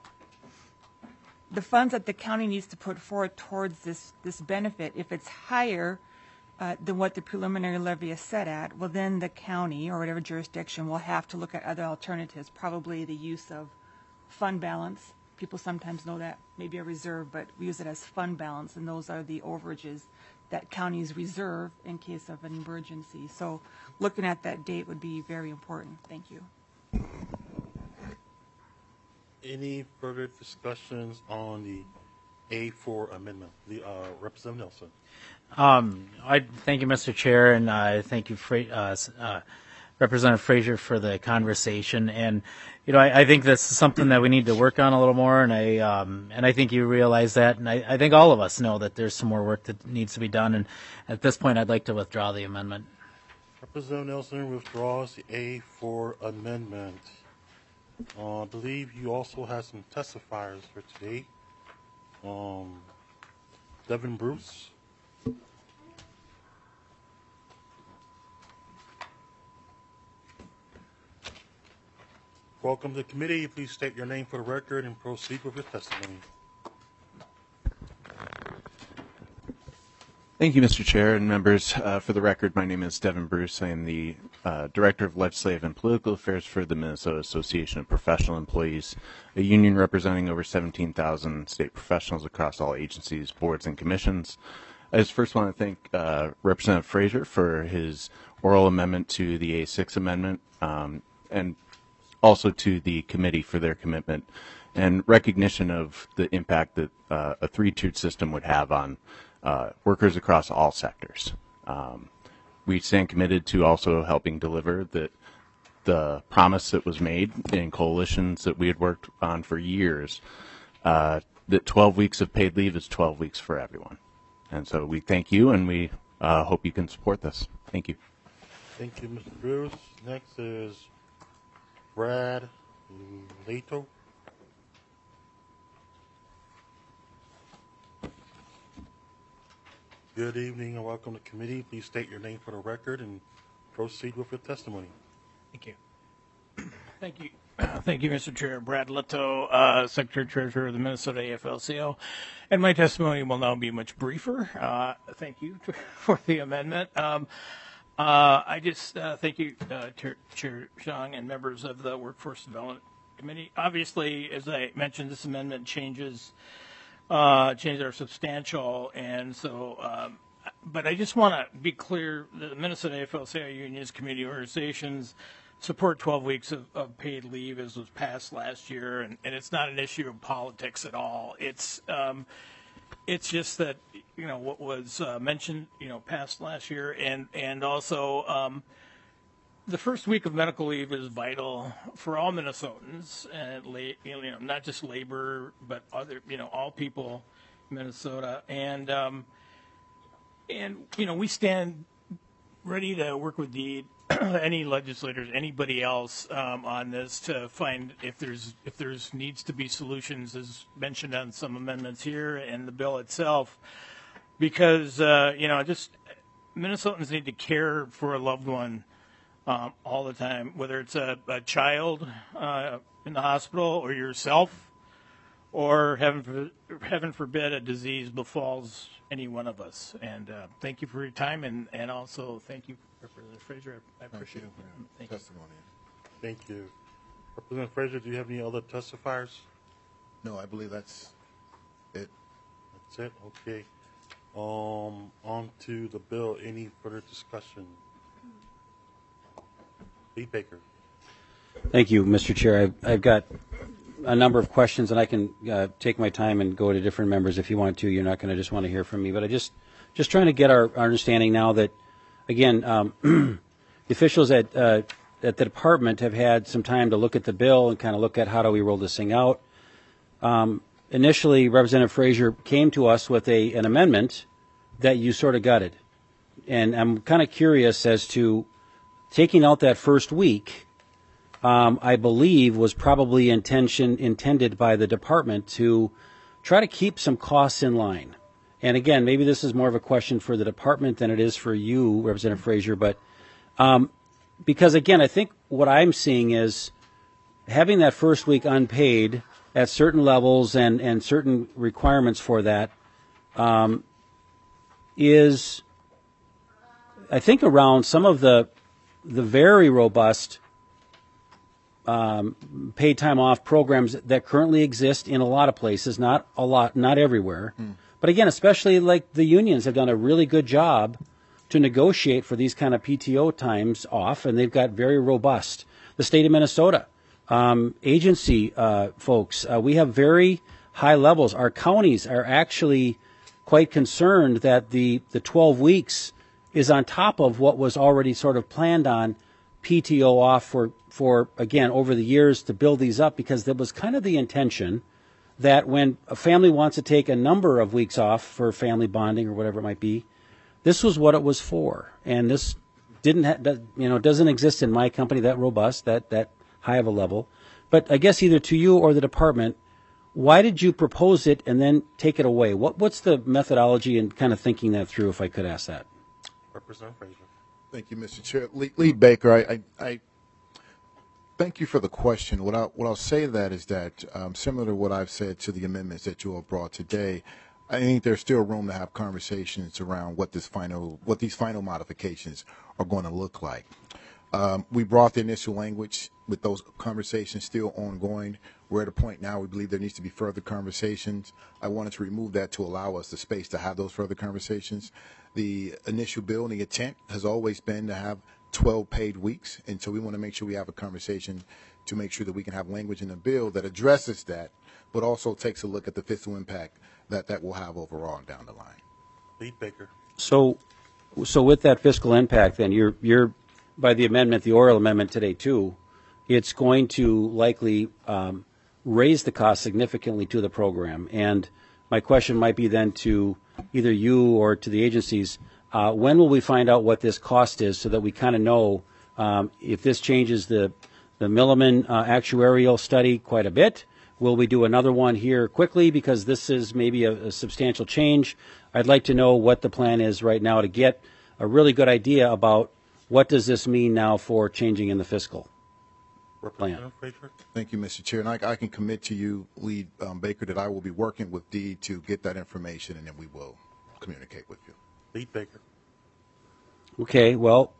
funds that the county needs to put forward towards this benefit, if it's higher than what the preliminary levy is set at, well, then the county or whatever jurisdiction will have to look at other alternatives, probably the use of fund balance. People sometimes know that maybe a reserve, but we use it as fund balance, and those are the overages that counties reserve in case of an emergency. So looking at that date would be very important. Thank you. Any further discussions on the A4 amendment? Representative Nelson. I thank you, Mr. Chair, and I thank you, Representative Frazier, for the conversation. And I think this is something that we need to work on a little more, and I think you realize that, and I think all of us know that there's some more work that needs to be done. And at this point, I'd like to withdraw the amendment. Representative Nelson withdraws the A4 amendment. I believe you also have some testifiers for today. Devin Bruce. Welcome to the committee. Please state your name for the record and proceed with your testimony. Thank you, Mr. Chair and members. For the record, my name is Devin Bruce. I am the Director of Legislative and Political Affairs for the Minnesota Association of Professional Employees, a union representing over 17,000 state professionals across all agencies, boards, and commissions. I just first want to thank Representative Frazier for his oral amendment to the A6 amendment, and also to the committee for their commitment and recognition of the impact that a three-tiered system would have on workers across all sectors. We stand committed to also helping deliver the promise that was made in coalitions that we had worked on for years, that 12 weeks of paid leave is 12 weeks for everyone. And so we thank you, and we hope you can support this. Thank you. Thank you, Mr. Bruce. Next is Brad Leto. Good evening and welcome to committee. Please state your name for the record and proceed with your testimony. Thank you. Thank you. Thank you, Mr. Chair. Brad Leto, Secretary Treasurer of the Minnesota AFL-CIO. And my testimony will now be much briefer. Thank you for the amendment. I just thank you, Chair Zhang and members of the Workforce Development Committee. Obviously, as I mentioned, this amendment changes are substantial, and so, but I just want to be clear, the Minnesota AFL-CIO unions, community organizations support 12 weeks of paid leave as was passed last year, and it's not an issue of politics at all. It's just that, you know, what was mentioned, you know, passed last year, and also the first week of medical leave is vital for all Minnesotans, and you know, not just labor, but other, you know, all people in Minnesota, and you know, we stand ready to work with any legislators, anybody else on this to find if there's needs to be solutions, as mentioned on some amendments here and the bill itself, because you know, just Minnesotans need to care for a loved one all the time, whether it's a child in the hospital or yourself, or heaven forbid a disease befalls any one of us. And thank you for your time, and also thank you, Representative Frazier. I appreciate it. Thank you. Thank you. Representative Frazier, do you have any other testifiers? No, I believe that's it. That's it? Okay. On to the bill. Any further discussion? Lee Baker. Thank you, Mr. Chair. I've got a number of questions, and I can take my time and go to different members if you want to. You're not going to just want to hear from me, but I just trying to get our understanding now that, again, the officials at the department have had some time to look at the bill and kind of look at how do we roll this thing out. Initially, Representative Frazier came to us with an amendment that you sort of gutted, and I'm kind of curious as to taking out that first week. I believe was probably intended by the department to try to keep some costs in line. And again, maybe this is more of a question for the department than it is for you, Representative Frazier, but because again, I think what I'm seeing is having that first week unpaid at certain levels and certain requirements for that is, I think, around some of the very robust paid time off programs that currently exist in a lot of places, not everywhere. But again, especially like the unions have done a really good job to negotiate for these kind of PTO times off, and they've got very robust. The state of Minnesota, agency folks, we have very high levels. Our counties are actually quite concerned that the 12 weeks is on top of what was already sort of planned on PTO off for again, over the years to build these up, because there was kind of the intention that when a family wants to take a number of weeks off for family bonding or whatever it might be, this was what it was for. And this doesn't exist in my company that robust, that high of a level. But I guess either to you or the department, why did you propose it and then take it away? What's the methodology in kind of thinking that through, if I could ask that? Representative Frazier. Thank you, Mr. Chair. Lee Baker, I thank you for the question. What I'll say to that is that similar to what I've said to the amendments that you all brought today, I think there's still room to have conversations around what these final modifications are going to look like. We brought the initial language with those conversations still ongoing. We're at a point now we believe there needs to be further conversations. I wanted to remove that to allow us the space to have those further conversations. The initial bill and the intent has always been to have 12 paid weeks, and so we want to make sure we have a conversation to make sure that we can have language in the bill that addresses that, but also takes a look at the fiscal impact that will have overall down the line. Lead Baker. So with that fiscal impact, then you're by the amendment, the oral amendment today too, it's going to likely raise the cost significantly to the program. And my question might be then to either you or to the agencies, when will we find out what this cost is so that we kind of know if this changes the Milliman actuarial study quite a bit? Will we do another one here quickly because this is maybe a substantial change? I'd like to know what the plan is right now to get a really good idea about what does this mean now for changing in the fiscal plan. Thank you, Mr. Chair. And I can commit to you, Lead Baker, that I will be working with Dee to get that information, and then we will communicate with you. Lead Baker. Okay, well,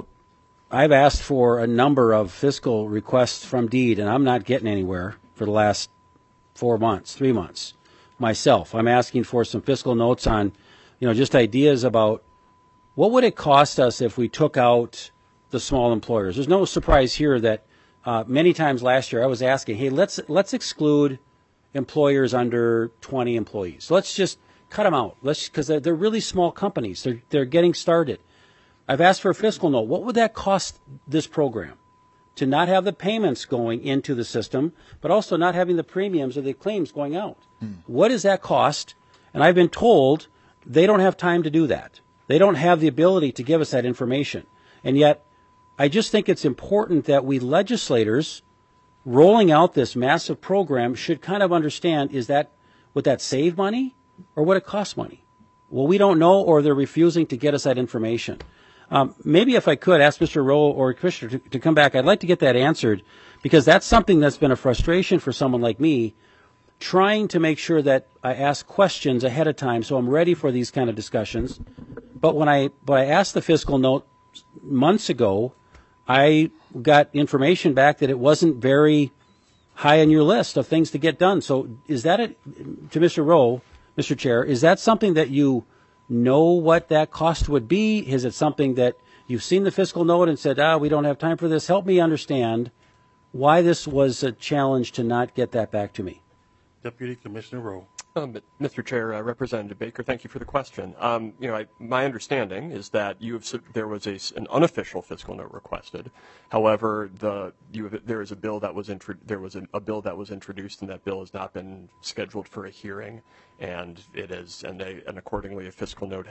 I've asked for a number of fiscal requests from DEED, and I'm not getting anywhere for the last 3 months myself. I'm asking for some fiscal notes on, just ideas about what would it cost us if we took out the small employers. There's no surprise here that many times last year I was asking, hey, let's exclude employers under 20 employees. So let's just cut them out. Because they're really small companies. They're getting started. I've asked for a fiscal note. What would that cost this program to not have the payments going into the system, but also not having the premiums or the claims going out? What does that cost? And I've been told they don't have time to do that. They don't have the ability to give us that information. And yet, I just think it's important that we legislators rolling out this massive program should kind of understand, would that save money or would it cost money? Well, we don't know, or they're refusing to get us that information. Maybe if I could ask Mr. Rowe or Commissioner to come back, I'd like to get that answered, because that's something that's been a frustration for someone like me, trying to make sure that I ask questions ahead of time so I'm ready for these kind of discussions. But when I asked the fiscal note months ago, I got information back that it wasn't very high on your list of things to get done. So is that to Mr. Rowe, Mr. Chair, is that something that you know what that cost would be? Is it something that you've seen the fiscal note and said, we don't have time for this? Help me understand why this was a challenge to not get that back to me. Deputy Commissioner Rowe. Mr. Chair, Representative Baker, thank you for the question. My understanding is that there was an unofficial fiscal note requested. However, there is a bill that was introduced, and that bill has not been scheduled for a hearing, and accordingly a fiscal note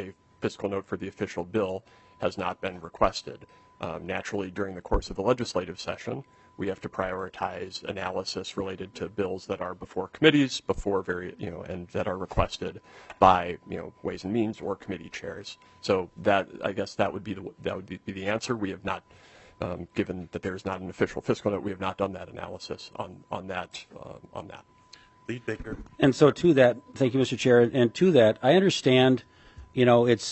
for the official bill has not been requested. Naturally, during the course of the legislative session, we have to prioritize analysis related to bills that are before committees, and that are requested by, Ways and Means or committee chairs. So I guess that would be the answer. We have not, given that there is not an official fiscal note, we have not done that analysis on that. Lead Baker. And so to that, thank you, Mr. Chair. And to that, I understand, it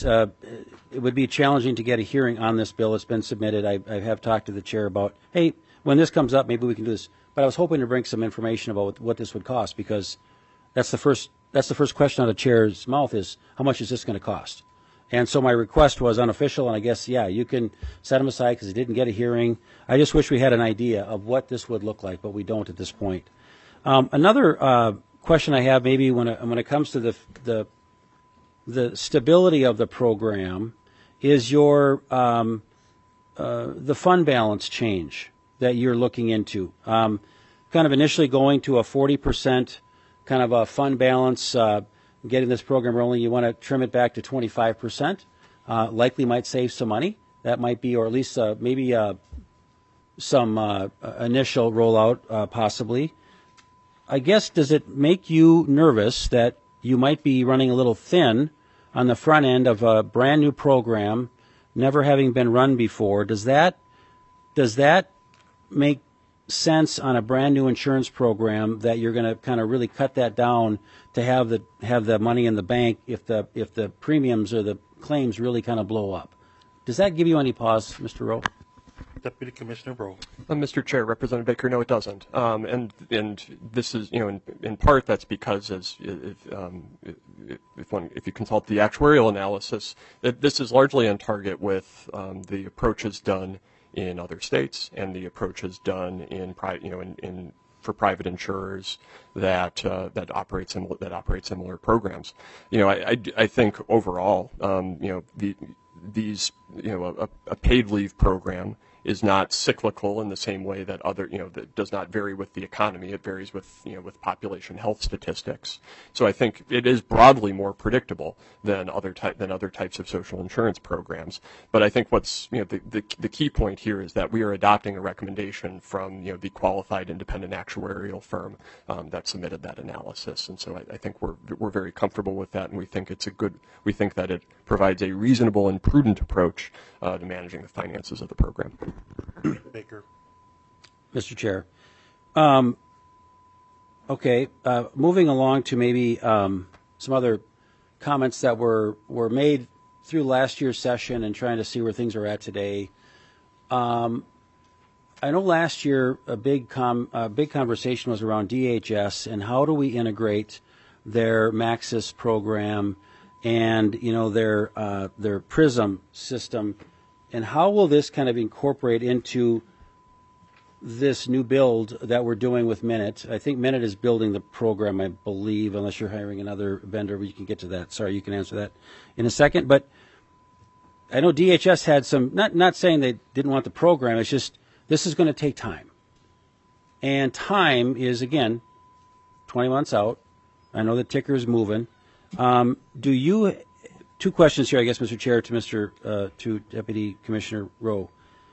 would be challenging to get a hearing on this bill. It's been submitted. I have talked to the chair about, hey, when this comes up, maybe we can do this. But I was hoping to bring some information about what this would cost, because that's the first question out of the chair's mouth is, how much is this going to cost? And so my request was unofficial, and I guess, you can set them aside because it didn't get a hearing. I just wish we had an idea of what this would look like, but we don't at this point. Another question I have, maybe when it comes to the stability of the program, is your the fund balance change that you're looking into. Kind of initially going to a 40% kind of a fund balance, getting this program rolling, you want to trim it back to 25%. Likely might save some money. That might be, or at least maybe some initial rollout possibly. I guess, does it make you nervous that you might be running a little thin on the front end of a brand new program, never having been run before? Does that make sense on a brand new insurance program that you're going to kind of really cut that down to have the money in the bank if the premiums or the claims really kind of blow up. Does that give you any pause, Mr. Rowe? Deputy Commissioner Rowe. Mr. Chair, Representative Baker, no, it doesn't. And this is, in part that's because if you consult the actuarial analysis, this is largely on target with the approaches done in other states and the approaches done for private insurers that operate similar programs. I think overall, a paid leave program is not cyclical in the same way that that does not vary with the economy. It varies with population health statistics. So I think it is broadly more predictable than other types of social insurance programs. But I think what's the key point here is that we are adopting a recommendation from the qualified independent actuarial firm that submitted that analysis. And so I think we're very comfortable with that, and we think that it provides a reasonable and prudent approach to managing the finances of the program. Baker. Mr. Chair. Okay, moving along to maybe some other comments that were made through last year's session and trying to see where things are at today. I know last year a big conversation was around DHS and how do we integrate their Maxis program and their PRISM system, and how will this kind of incorporate into this new build that we're doing with Minute? I think Minute is building the program, I believe, unless you're hiring another vendor. You can get to that. Sorry, you can answer that in a second. But I know DHS had some, not saying they didn't want the program, it's just this is going to take time. And time is, again, 20 months out. I know the ticker is moving. Two questions here, I guess, Mr. Chair, to Deputy Commissioner Rowe.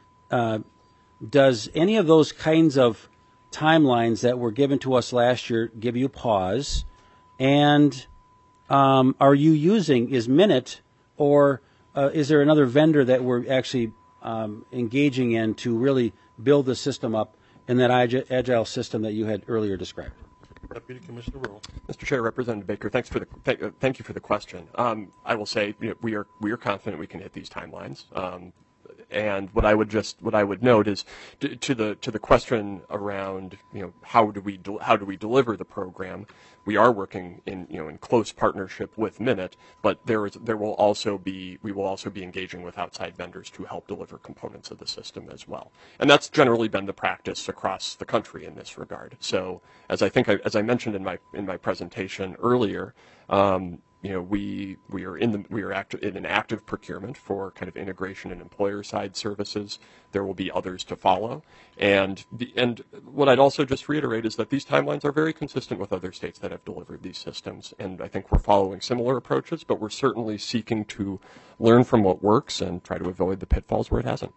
Does any of those kinds of timelines that were given to us last year give you pause? And are you is Minute, or is there another vendor that we're actually engaging in to really build the system up in that agile system that you had earlier described? Deputy Commissioner Rowe. Mr. Chair, Representative Baker, thank you for the question. I will say we are confident we can hit these timelines. And what I would note is to the question around how do we deliver the program. We are working in close partnership with Minute, but we will also be engaging with outside vendors to help deliver components of the system as well. And that's generally been the practice across the country in this regard. So as I mentioned in my presentation earlier, we are in an active procurement for kind of integration and employer side services. There will be others to follow. And what I'd also just reiterate is that these timelines are very consistent with other states that have delivered these systems. And I think we're following similar approaches, but we're certainly seeking to learn from what works and try to avoid the pitfalls where it hasn't.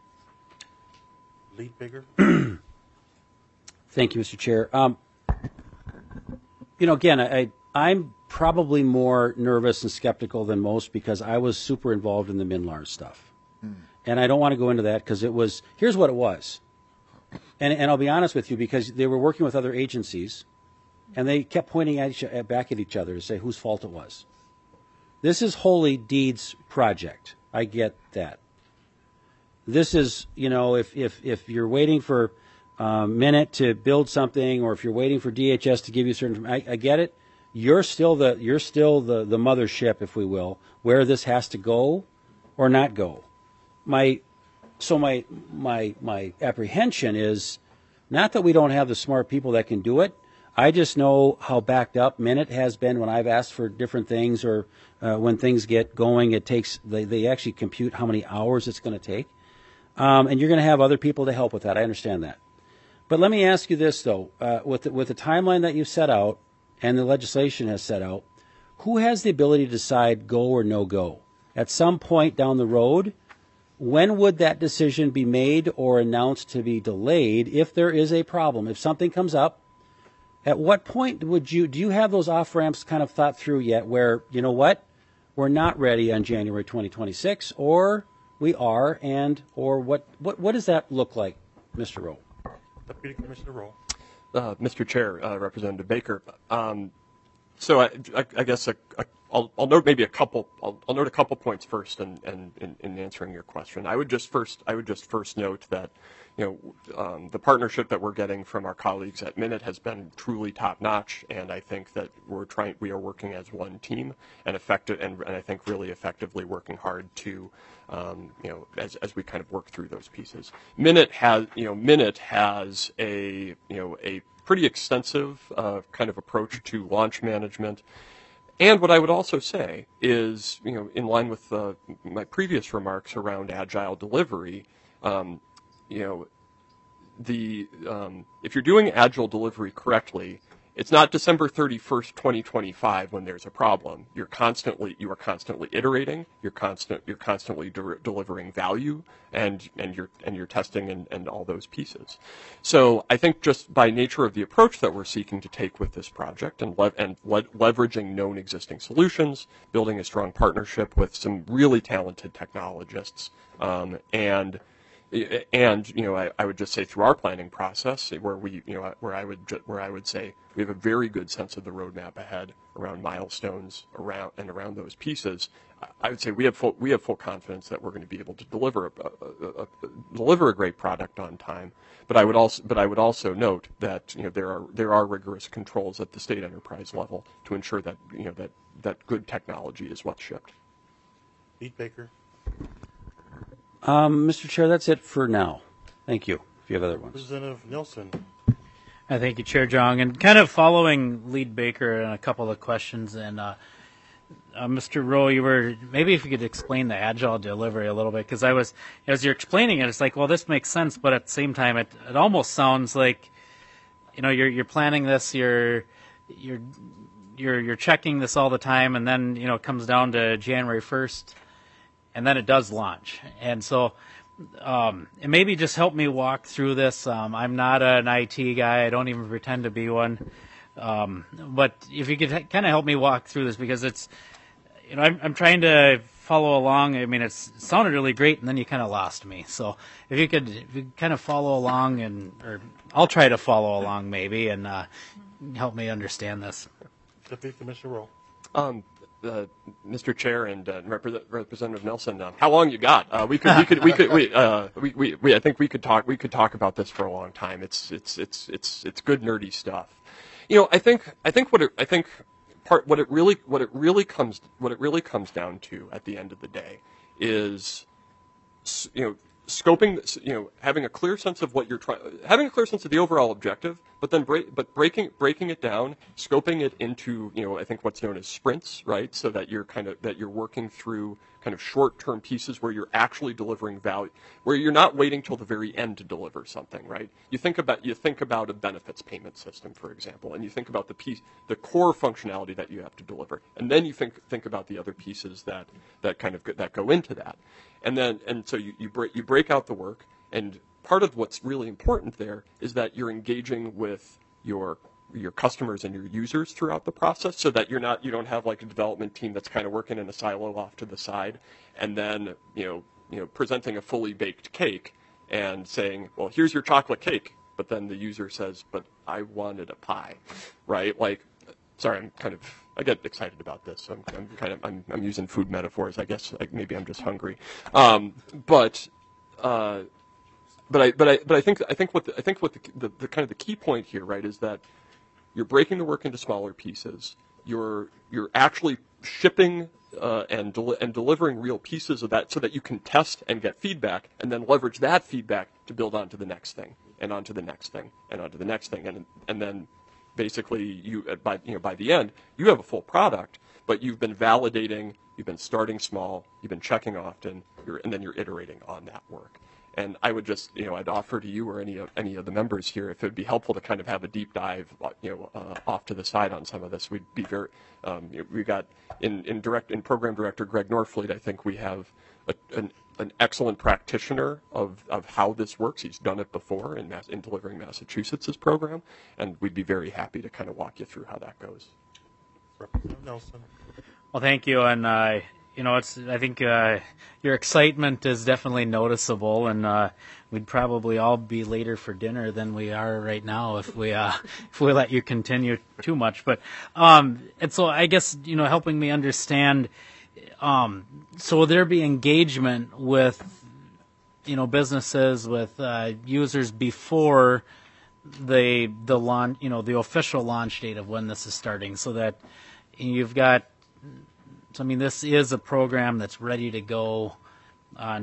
Lead Baker. Thank you, Mr. Chair. Again, I'm probably more nervous and skeptical than most because I was super involved in the MNLARS stuff. And I don't want to go into that because here's what it was. And I'll be honest with you, because they were working with other agencies and they kept pointing back at each other to say whose fault it was. This is wholly DEED's project. I get that. This is, if you're waiting for Minute to build something, or if you're waiting for DHS to give you certain, I get it. You're still the mothership, if we will, where this has to go or not go. My apprehension is not that we don't have the smart people that can do it. I just know how backed up Minute has been when I've asked for different things, or when things get going, they actually compute how many hours it's going to take. And you're going to have other people to help with that. I understand that. But let me ask you this, though. With the timeline that you've set out and the legislation has set out, who has the ability to decide go or no go? At some point down the road, when would that decision be made or announced to be delayed if there is a problem? If something comes up, at what point do you have those off-ramps kind of thought through yet where, you know what, we're not ready on January 2026, or we are, or what does that look like, Mr. Rowe? Deputy Commissioner Rowe. Mr. Chair, Representative Baker. So I guess I'll note maybe a couple. I'll note a couple points first, in answering your question. I would just first note that the partnership that we're getting from our colleagues at Minute has been truly top notch, and I think that we are working as one team and I think really effectively working hard to as we kind of work through those pieces. Minute has a pretty extensive kind of approach to launch management. And what I would also say is, in line with my previous remarks around agile delivery, if you're doing agile delivery correctly, it's not December 31st, 2025 when there's a problem. You are constantly iterating. You're constantly delivering value, and you're testing and all those pieces. So I think just by nature of the approach that we're seeking to take with this project and leveraging known existing solutions, building a strong partnership with some really talented technologists, and I would just say through our planning process, where I would say we have a very good sense of the roadmap ahead around milestones around those pieces. I would say we have full confidence that we're going to be able to deliver a great product on time. But I would also note that there are rigorous controls at the state enterprise level to ensure that that good technology is what's shipped. Pete Baker. Mr. Chair, that's it for now. Thank you. If you have other ones. Representative Nelson. Thank you, Chair Jong. And kind of following Lead Baker and a couple of questions, and Mr. Rowe, maybe if you could explain the agile delivery a little bit, because as you're explaining it, it's like, well, this makes sense, but at the same time, it almost sounds like, you're planning this, you're checking this all the time, and then it comes down to January 1st. And then it does launch. And so and maybe just help me walk through this. I'm not an IT guy. I don't even pretend to be one. But if you could kind of help me walk through this, because it's, I'm trying to follow along. I mean, it sounded really great, and then you kind of lost me. So if you could kind of follow along, or I'll try to follow along maybe, and help me understand this. Deputy Commissioner Rowe. Mr. Chair and Representative Nelson, how long you got? I think we could talk about this for a long time. It's good nerdy stuff. I think what it really comes down to at the end of the day is scoping, having a clear sense of what you're having a clear sense of the overall objective, but then breaking it down, scoping it into, I think what's known as sprints, right? So that you're working through kind of short-term pieces where you're actually delivering value, where you're not waiting till the very end to deliver something, right? You think about a benefits payment system, for example, and you think about the core functionality that you have to deliver, and then you think about the other pieces that go into that. And so you break out the work, and part of what's really important there is that you're engaging with your customers and your users throughout the process, so that you don't have like a development team that's kind of working in a silo off to the side, and then presenting a fully baked cake and saying, well, here's your chocolate cake, but then the user says, but I wanted a pie, right? Like, sorry, I get excited about this. So I'm using food metaphors. I guess maybe I'm just hungry. But I think what the kind of the key point here, right, is that you're breaking the work into smaller pieces. You're actually shipping and delivering real pieces of that, so that you can test and get feedback, and then leverage that feedback to build onto the next thing, and onto the next thing, and onto the next thing, and then basically by the end you have a full product, but you've been validating, you've been starting small, you've been checking often, and then you're iterating on that work. And I would just, I'd offer to you or any of the members here, if it would be helpful to kind of have a deep dive, off to the side on some of this. We'd be very, we got in program director Greg Norfleet. I think we have an excellent practitioner of how this works. He's done it before in delivering Massachusetts' program, and we'd be very happy to kind of walk you through how that goes. Representative Nelson. Well, thank you. And I think your excitement is definitely noticeable, and we'd probably all be later for dinner than we are right now if we let you continue too much. But and so I guess helping me understand. So will there be engagement with businesses, with users before the launch, the official launch date of when this is starting, so that you've got. So, I mean, this is a program that's ready to go on,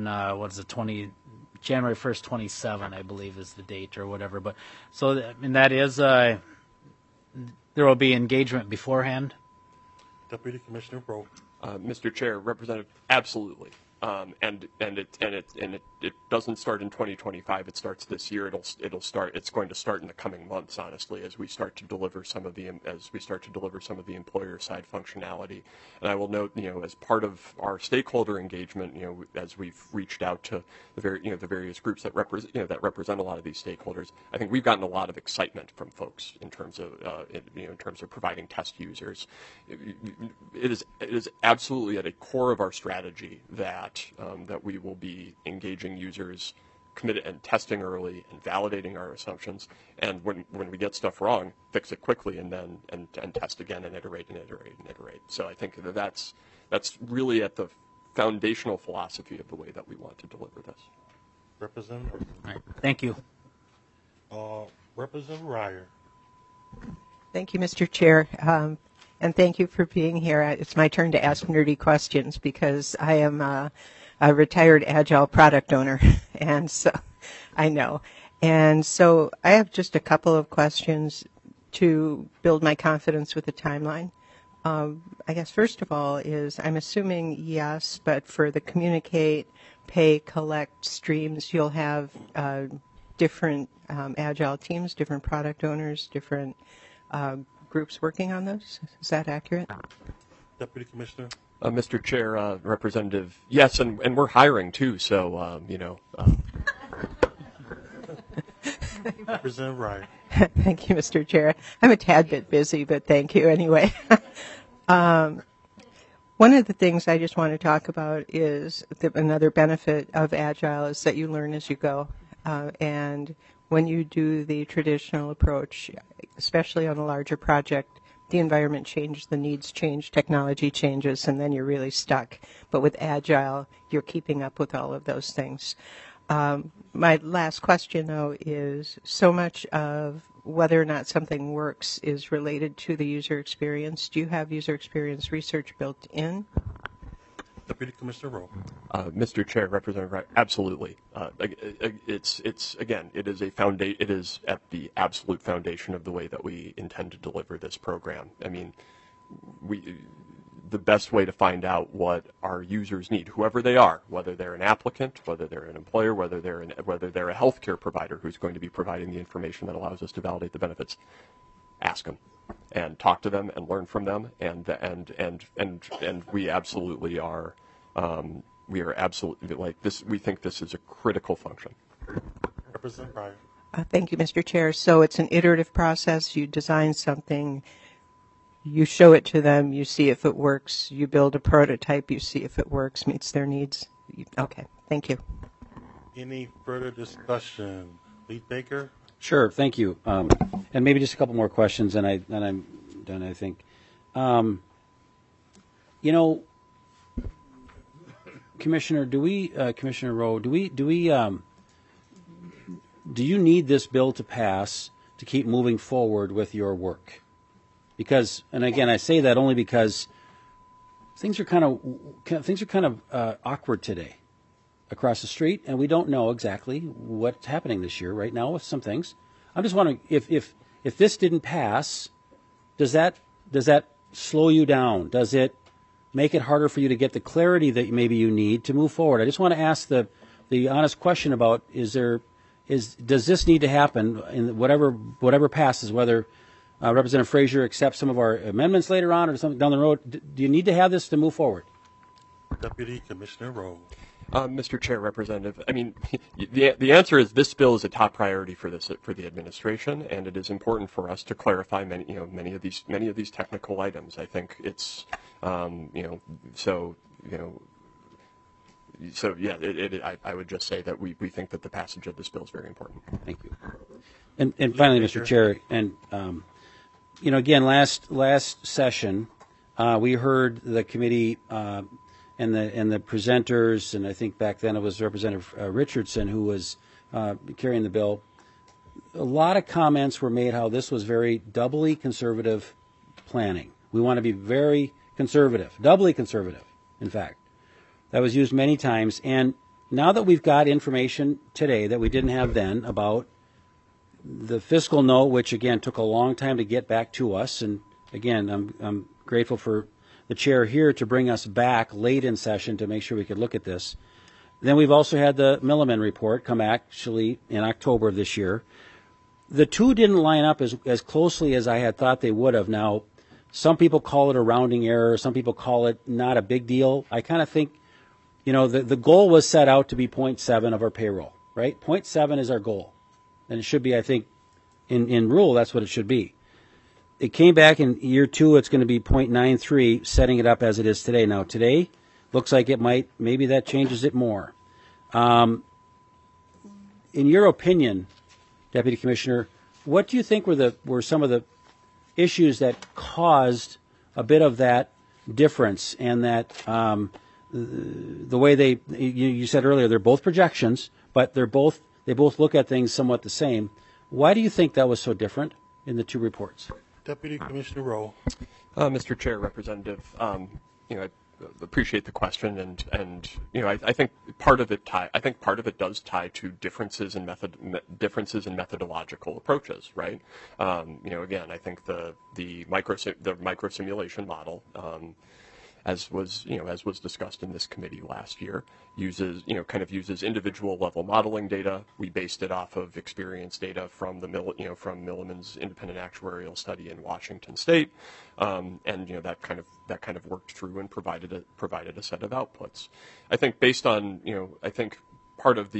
January 1st, 27, I believe is the date or whatever. But so, I mean, that is, there will be engagement beforehand. Deputy Commissioner Rowe. Mr. Chair, Representative, absolutely. And it doesn't start in 2025. It starts this year. It's going to start in the coming months, honestly, as we start to deliver some of the employer side functionality. And I will note, as part of our stakeholder engagement, as we've reached out to the various groups that represent a lot of these stakeholders, I think we've gotten a lot of excitement from folks in terms of providing test users. It is absolutely at a core of our strategy that we will be engaging users, committed and testing early and validating our assumptions, and when we get stuff wrong, fix it quickly and then test again and iterate. So I think that's really at the foundational philosophy of the way that we want to deliver this. Representative. All right. Thank you. Representative Ryer. Thank you, Mr. Chair. And thank you for being here. It's my turn to ask nerdy questions because I am a retired Agile product owner, and so I know. And so I have just a couple of questions to build my confidence with the timeline. I guess first of all is I'm assuming yes, but for the communicate, pay, collect streams, you'll have different Agile teams, different product owners, different groups working on those. Is that accurate? Deputy Commissioner. Mr. Chair, Representative, yes, and we're hiring too, so, Representative Ryan. Thank you, Mr. Chair. I'm a tad bit busy, but thank you anyway. One of the things I just want to talk about is another benefit of Agile is that you learn as you go. And when you do the traditional approach, especially on a larger project, the environment changes, the needs change, technology changes, and then you're really stuck. But with Agile, you're keeping up with all of those things. My last question, though, is so much of whether or not something works is related to the user experience. Do you have user experience research built in? Deputy Commissioner Rowe. Mr. Chair, Representative Wright, absolutely. It is at the absolute foundation of the way that we intend to deliver this program. I mean, the best way to find out what our users need, whoever they are, whether they're an applicant, whether they're an employer, whether they're a healthcare provider who's going to be providing the information that allows us to validate the benefits, ask them and talk to them and learn from them, and we absolutely are. We are absolutely like this. We think this is a critical function. Representative Breyer. Thank you, Mr. Chair. So it's an iterative process. You design something, you show it to them, you see if it works. You build a prototype, you see if it works, meets their needs. Okay, thank you. Any further discussion? Lead Baker. Sure, thank you. And maybe just a couple more questions, and I'm done. I think. Commissioner, Commissioner Rowe, do you need this bill to pass to keep moving forward with your work? Because, and again, I say that only because things are kind of awkward today across the street, and we don't know exactly what's happening this year right now with some things. I'm just wondering if this didn't pass, does that slow you down? Does it make it harder for you to get the clarity that maybe you need to move forward? I just want to ask the honest question about does this need to happen in whatever passes, whether Representative Frazier accepts some of our amendments later on or something down the road? Do you need to have this to move forward? Deputy Commissioner Rowe. Mr. Chair, Representative, I mean, the answer is this bill is a top priority for the administration, and it is important for us to clarify many of these technical items. I think it's, so So yeah, I would just say that we think that the passage of this bill is very important. Thank you. And finally, Mr. Chair, and again, last session, we heard the committee and the presenters, and I think back then it was Representative Richardson who was carrying the bill. A lot of comments were made how this was very doubly conservative planning. We want to be very conservative, doubly conservative, in fact. That was used many times. And now that we've got information today that we didn't have then about the fiscal note, which again took a long time to get back to us, and again, I'm grateful for the chair here to bring us back late in session to make sure we could look at this. Then we've also had the Milliman report come actually in October of this year. The two didn't line up as closely as I had thought they would have. Now, some people call it a rounding error. Some people call it not a big deal. I kind of think, the goal was set out to be 0.7 of our payroll, right? 0.7 is our goal. And it should be, I think, in rule, that's what it should be. It came back in year 2, it's going to be 0.93, setting it up as it is today. Now, today, looks like maybe that changes it more. In your opinion, Deputy Commissioner, what do you think were some of the issues that caused a bit of that difference, and that the way you said earlier, they're both projections, but they both look at things somewhat the same. Why do you think that was so different in the two reports? Deputy Commissioner Rowe. Mr. Chair, Representative, I appreciate the question, and I think part of it does tie to differences in methodological approaches, right? Again, I think the micro simulation model, as was discussed in this committee last year, uses individual level modeling data. We based it off of experience data from from Milliman's independent actuarial study in Washington State, and that kind of worked through and provided a set of outputs. I think based on part of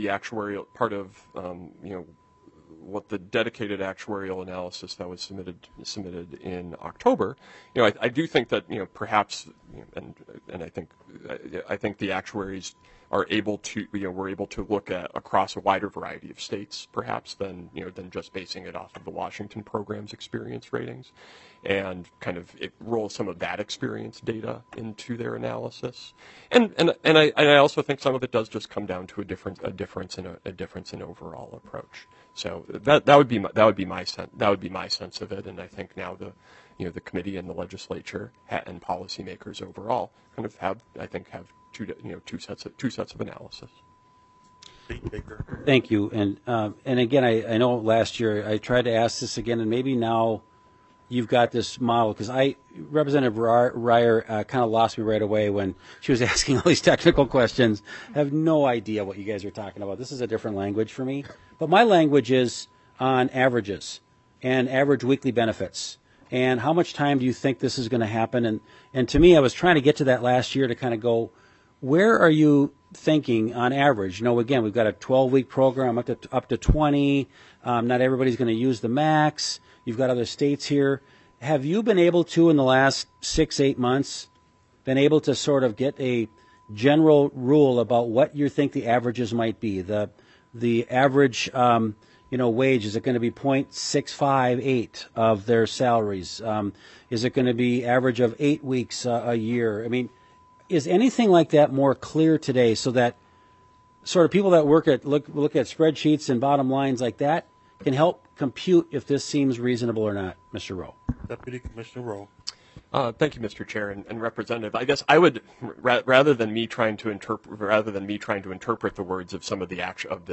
what the dedicated actuarial analysis that was submitted in October, I do think that perhaps, and I think the actuaries are able to we're able to look at across a wider variety of states perhaps than just basing it off of the Washington program's experience ratings, and kind of roll some of that experience data into their analysis. And I also think some of it does just come down to a difference in overall approach. So that would be my sense of it, and I think now the committee and the legislature and policymakers overall kind of have two sets of analysis. Thank you, and again, I know last year I tried to ask this again, and maybe now you've got this model, because Representative Ryer kind of lost me right away when she was asking all these technical questions. I have no idea what you guys are talking about. This is a different language for me. But my language is on averages and average weekly benefits. And how much time do you think this is going to happen? And to me, I was trying to get to that last year to kind of go, where are you thinking on average? Again, we've got a 12-week program up to 20. Not everybody's going to use the max. You've got other states here. Have you been able to, in the last 6-8 months, been able to sort of get a general rule about what you think the averages might be? The average, wage, is it going to be 0.658 of their salaries? Is it going to be average of 8 weeks a year? I mean, is anything like that more clear today, so that sort of people that look at spreadsheets and bottom lines like that can help compute if this seems reasonable or not, Mr. Rowe? Deputy Commissioner Rowe. Thank you, Mr. Chair and Representative. I guess I would, rather than me trying to interpret the words of some of the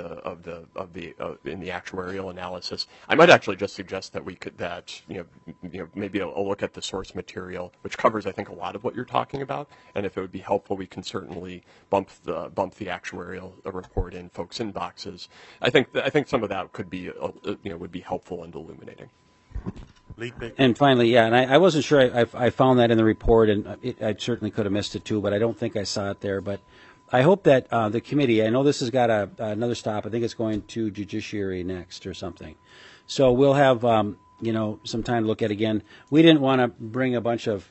in the actuarial analysis, I might actually just suggest that maybe a look at the source material, which covers, I think, a lot of what you're talking about. And if it would be helpful, we can certainly bump the actuarial report in folks' inboxes. I think some of that could be would be helpful and illuminating. And finally, yeah, and I wasn't sure I found that in the report, and I certainly could have missed it too, but I don't think I saw it there. But I hope that the committee, I know this has got another stop. I think it's going to Judiciary next or something. So we'll have some time to look at it again. We didn't want to bring a bunch of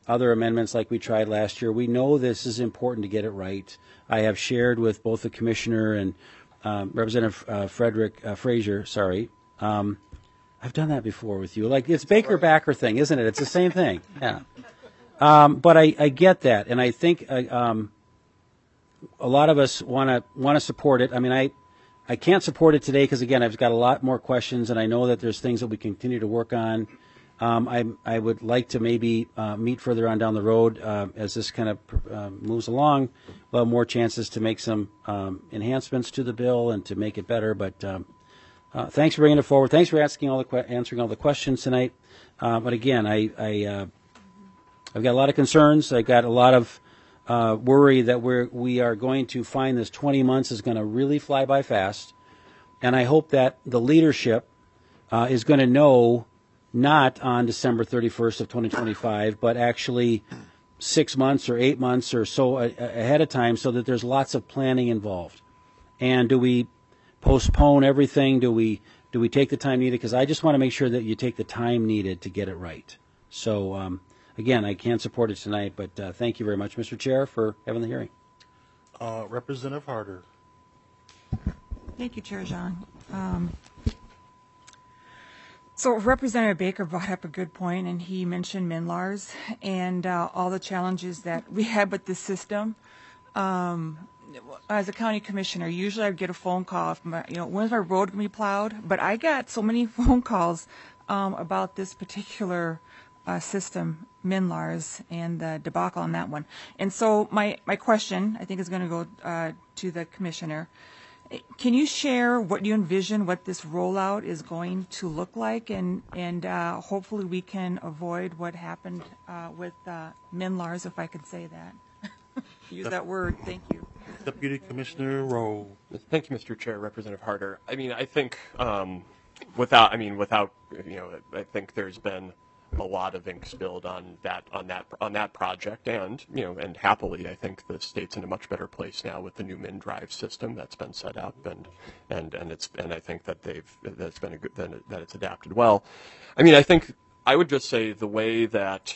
other amendments like we tried last year. We know this is important to get it right. I have shared with both the commissioner and Representative Frazier. Sorry, I've done that before with you. Like it's Baker-Backer thing, isn't it? It's the same thing. Yeah. But I get that, and I think a lot of us want to support it. I mean, I can't support it today because again, I've got a lot more questions, and I know that there's things that we continue to work on. I would like to maybe meet further on down the road as this kind of moves along. We'll have more chances to make some enhancements to the bill and to make it better. But thanks for bringing it forward. Thanks for answering all the questions tonight. But again, I've got a lot of concerns. I got a lot of worry that we are going to find this 20 months is going to really fly by fast. And I hope that the leadership is going to know not on December 31st of 2025, but actually 6 months or 8 months or so ahead of time so that there's lots of planning involved. And do we postpone everything? Do we take the time needed? Because I just want to make sure that you take the time needed to get it right. So, again, I can't support it tonight, but thank you very much, Mr. Chair, for having the hearing. Representative Harder. Thank you, Chair Jean. So Representative Baker brought up a good point, and he mentioned MNLARS and all the challenges that we have with this system. As a county commissioner, usually I get a phone call from, when's my road going to be plowed? But I got so many phone calls about this particular system, MNLARS, and the debacle on that one. And so my question, I think, is going to go to the commissioner. Can you share what you envision what this rollout is going to look like, and hopefully we can avoid what happened with MNLARS, if I could say that. Use that word. Thank you. Deputy Commissioner Rowe. Thank you, Mr. Chair. Representative Harder. I mean, I think without, I think there's been a lot of ink spilled on that project, and and happily, I think the state's in a much better place now with the new MnDrive system that's been set up, and I think that that's been that it's adapted well. I mean, I think I would just say the way that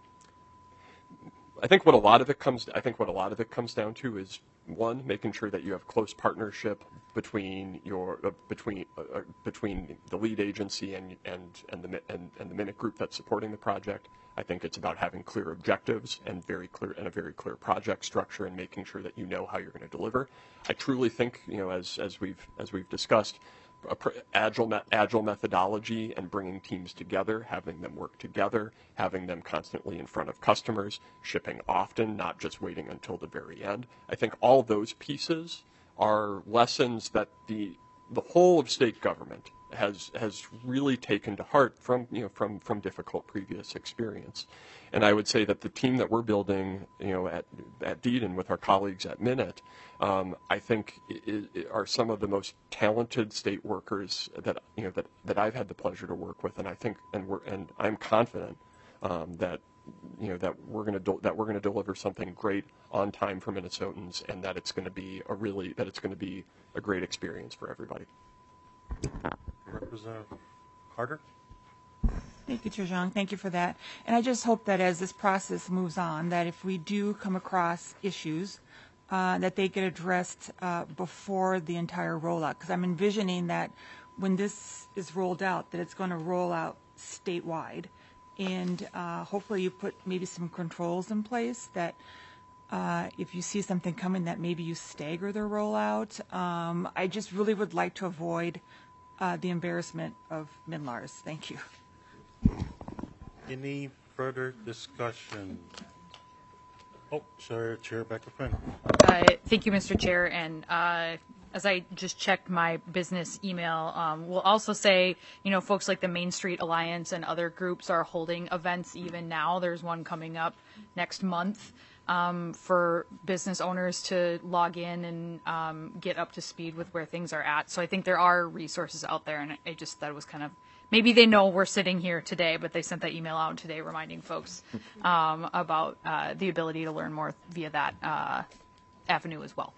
I think what a lot of it comes down to is, one, making sure that you have close partnership between between the lead agency and the Minute group that's supporting the project. I think it's about having clear objectives and a very clear project structure, and making sure that you know how you're going to deliver. I truly think, as we've discussed, agile methodology and bringing teams together, having them work together, having them constantly in front of customers, shipping often, not just waiting until the very end. I think all those pieces are lessons that the whole of state government has really taken to heart from difficult previous experience. And I would say that the team that we're building, at Deedon with our colleagues at Minute, I think are some of the most talented state workers that I've had the pleasure to work with, and I think and I'm confident that we're going to deliver something great on time for Minnesotans, and that it's going to be a great experience for everybody. Representative Harder. Thank you, Chair Zhang. Thank you for that. And I just hope that as this process moves on, that if we do come across issues, that they get addressed before the entire rollout. Because I'm envisioning that when this is rolled out, that it's going to roll out statewide. And hopefully you put maybe some controls in place that if you see something coming, that maybe you stagger the rollout. I just really would like to avoid the embarrassment of MNLARS. Thank you. Any further discussion? Oh, sorry, Chair Becca Friend. Thank you, Mr. Chair. And as I just checked my business email, we'll also say, folks like the Main Street Alliance and other groups are holding events even now. There's one coming up next month for business owners to log in and get up to speed with where things are at. So I think there are resources out there, and I just thought it was kind of, maybe they know we're sitting here today, but they sent that email out today reminding folks about the ability to learn more via that avenue as well.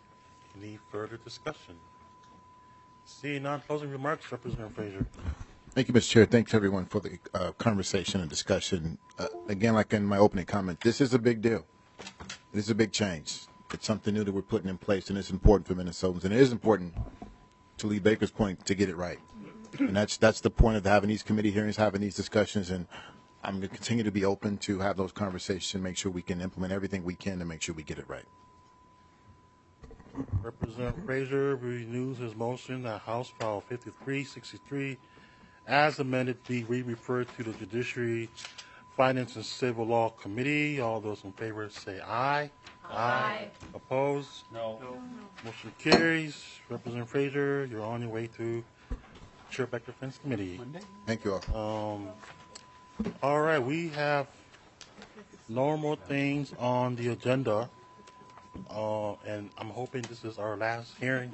Any further discussion? Seeing none, closing remarks, Representative Frazier. Thank you, Mr. Chair. Thanks, everyone, for the conversation and discussion. Again, like in my opening comment, this is a big deal. This is a big change. It's something new that we're putting in place, and it's important for Minnesotans. And it is important, to Lee Baker's point, to get it right. And that's the point of having these committee hearings, having these discussions. And I'm going to continue to be open to have those conversations and make sure we can implement everything we can to make sure we get it right. Representative Frazier renews his motion that House File 5363 as amended be re-referred to the Judiciary, Finance, and Civil Law Committee. All those in favor say aye. Aye. Opposed? No. Motion carries. Representative Frazier, you're on your way to Chair Beck Defense Committee. Thank you all. All right, we have no more things on the agenda. And I'm hoping this is our last hearing.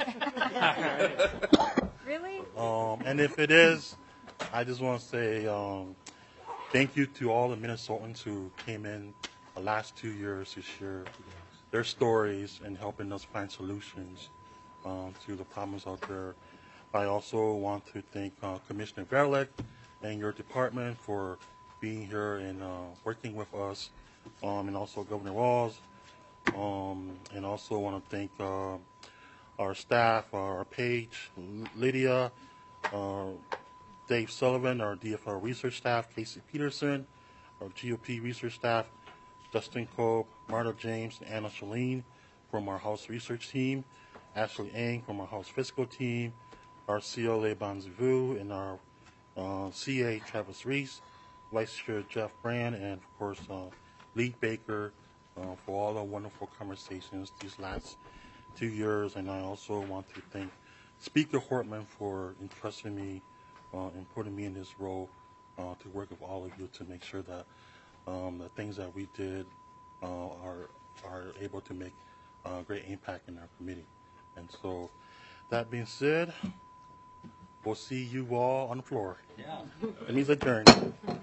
Really? And if it is, I just want to say thank you to all the Minnesotans who came in the last 2 years to share their stories and helping us find solutions to the problems out there. I also want to thank Commissioner Verlick and your department for being here and working with us, and also Governor Walz. And also want to thank our staff, our Paige, Lydia, Dave Sullivan, our DFL research staff, Casey Peterson, our GOP research staff, Justin Cope, Marta James, and Anna Shalene from our House research team, Ashley Ang from our House fiscal team, our CLA Banzivu, and our CA Travis Reese, Vice Chair Jeff Brand, and of course Lee Baker for all the wonderful conversations these last 2 years. And I also want to thank Speaker Hortman for entrusting me and putting me in this role to work with all of you to make sure that the things that we did are able to make great impact in our committee. And so, that being said, we'll see you all on the floor. Yeah. It means adjourned.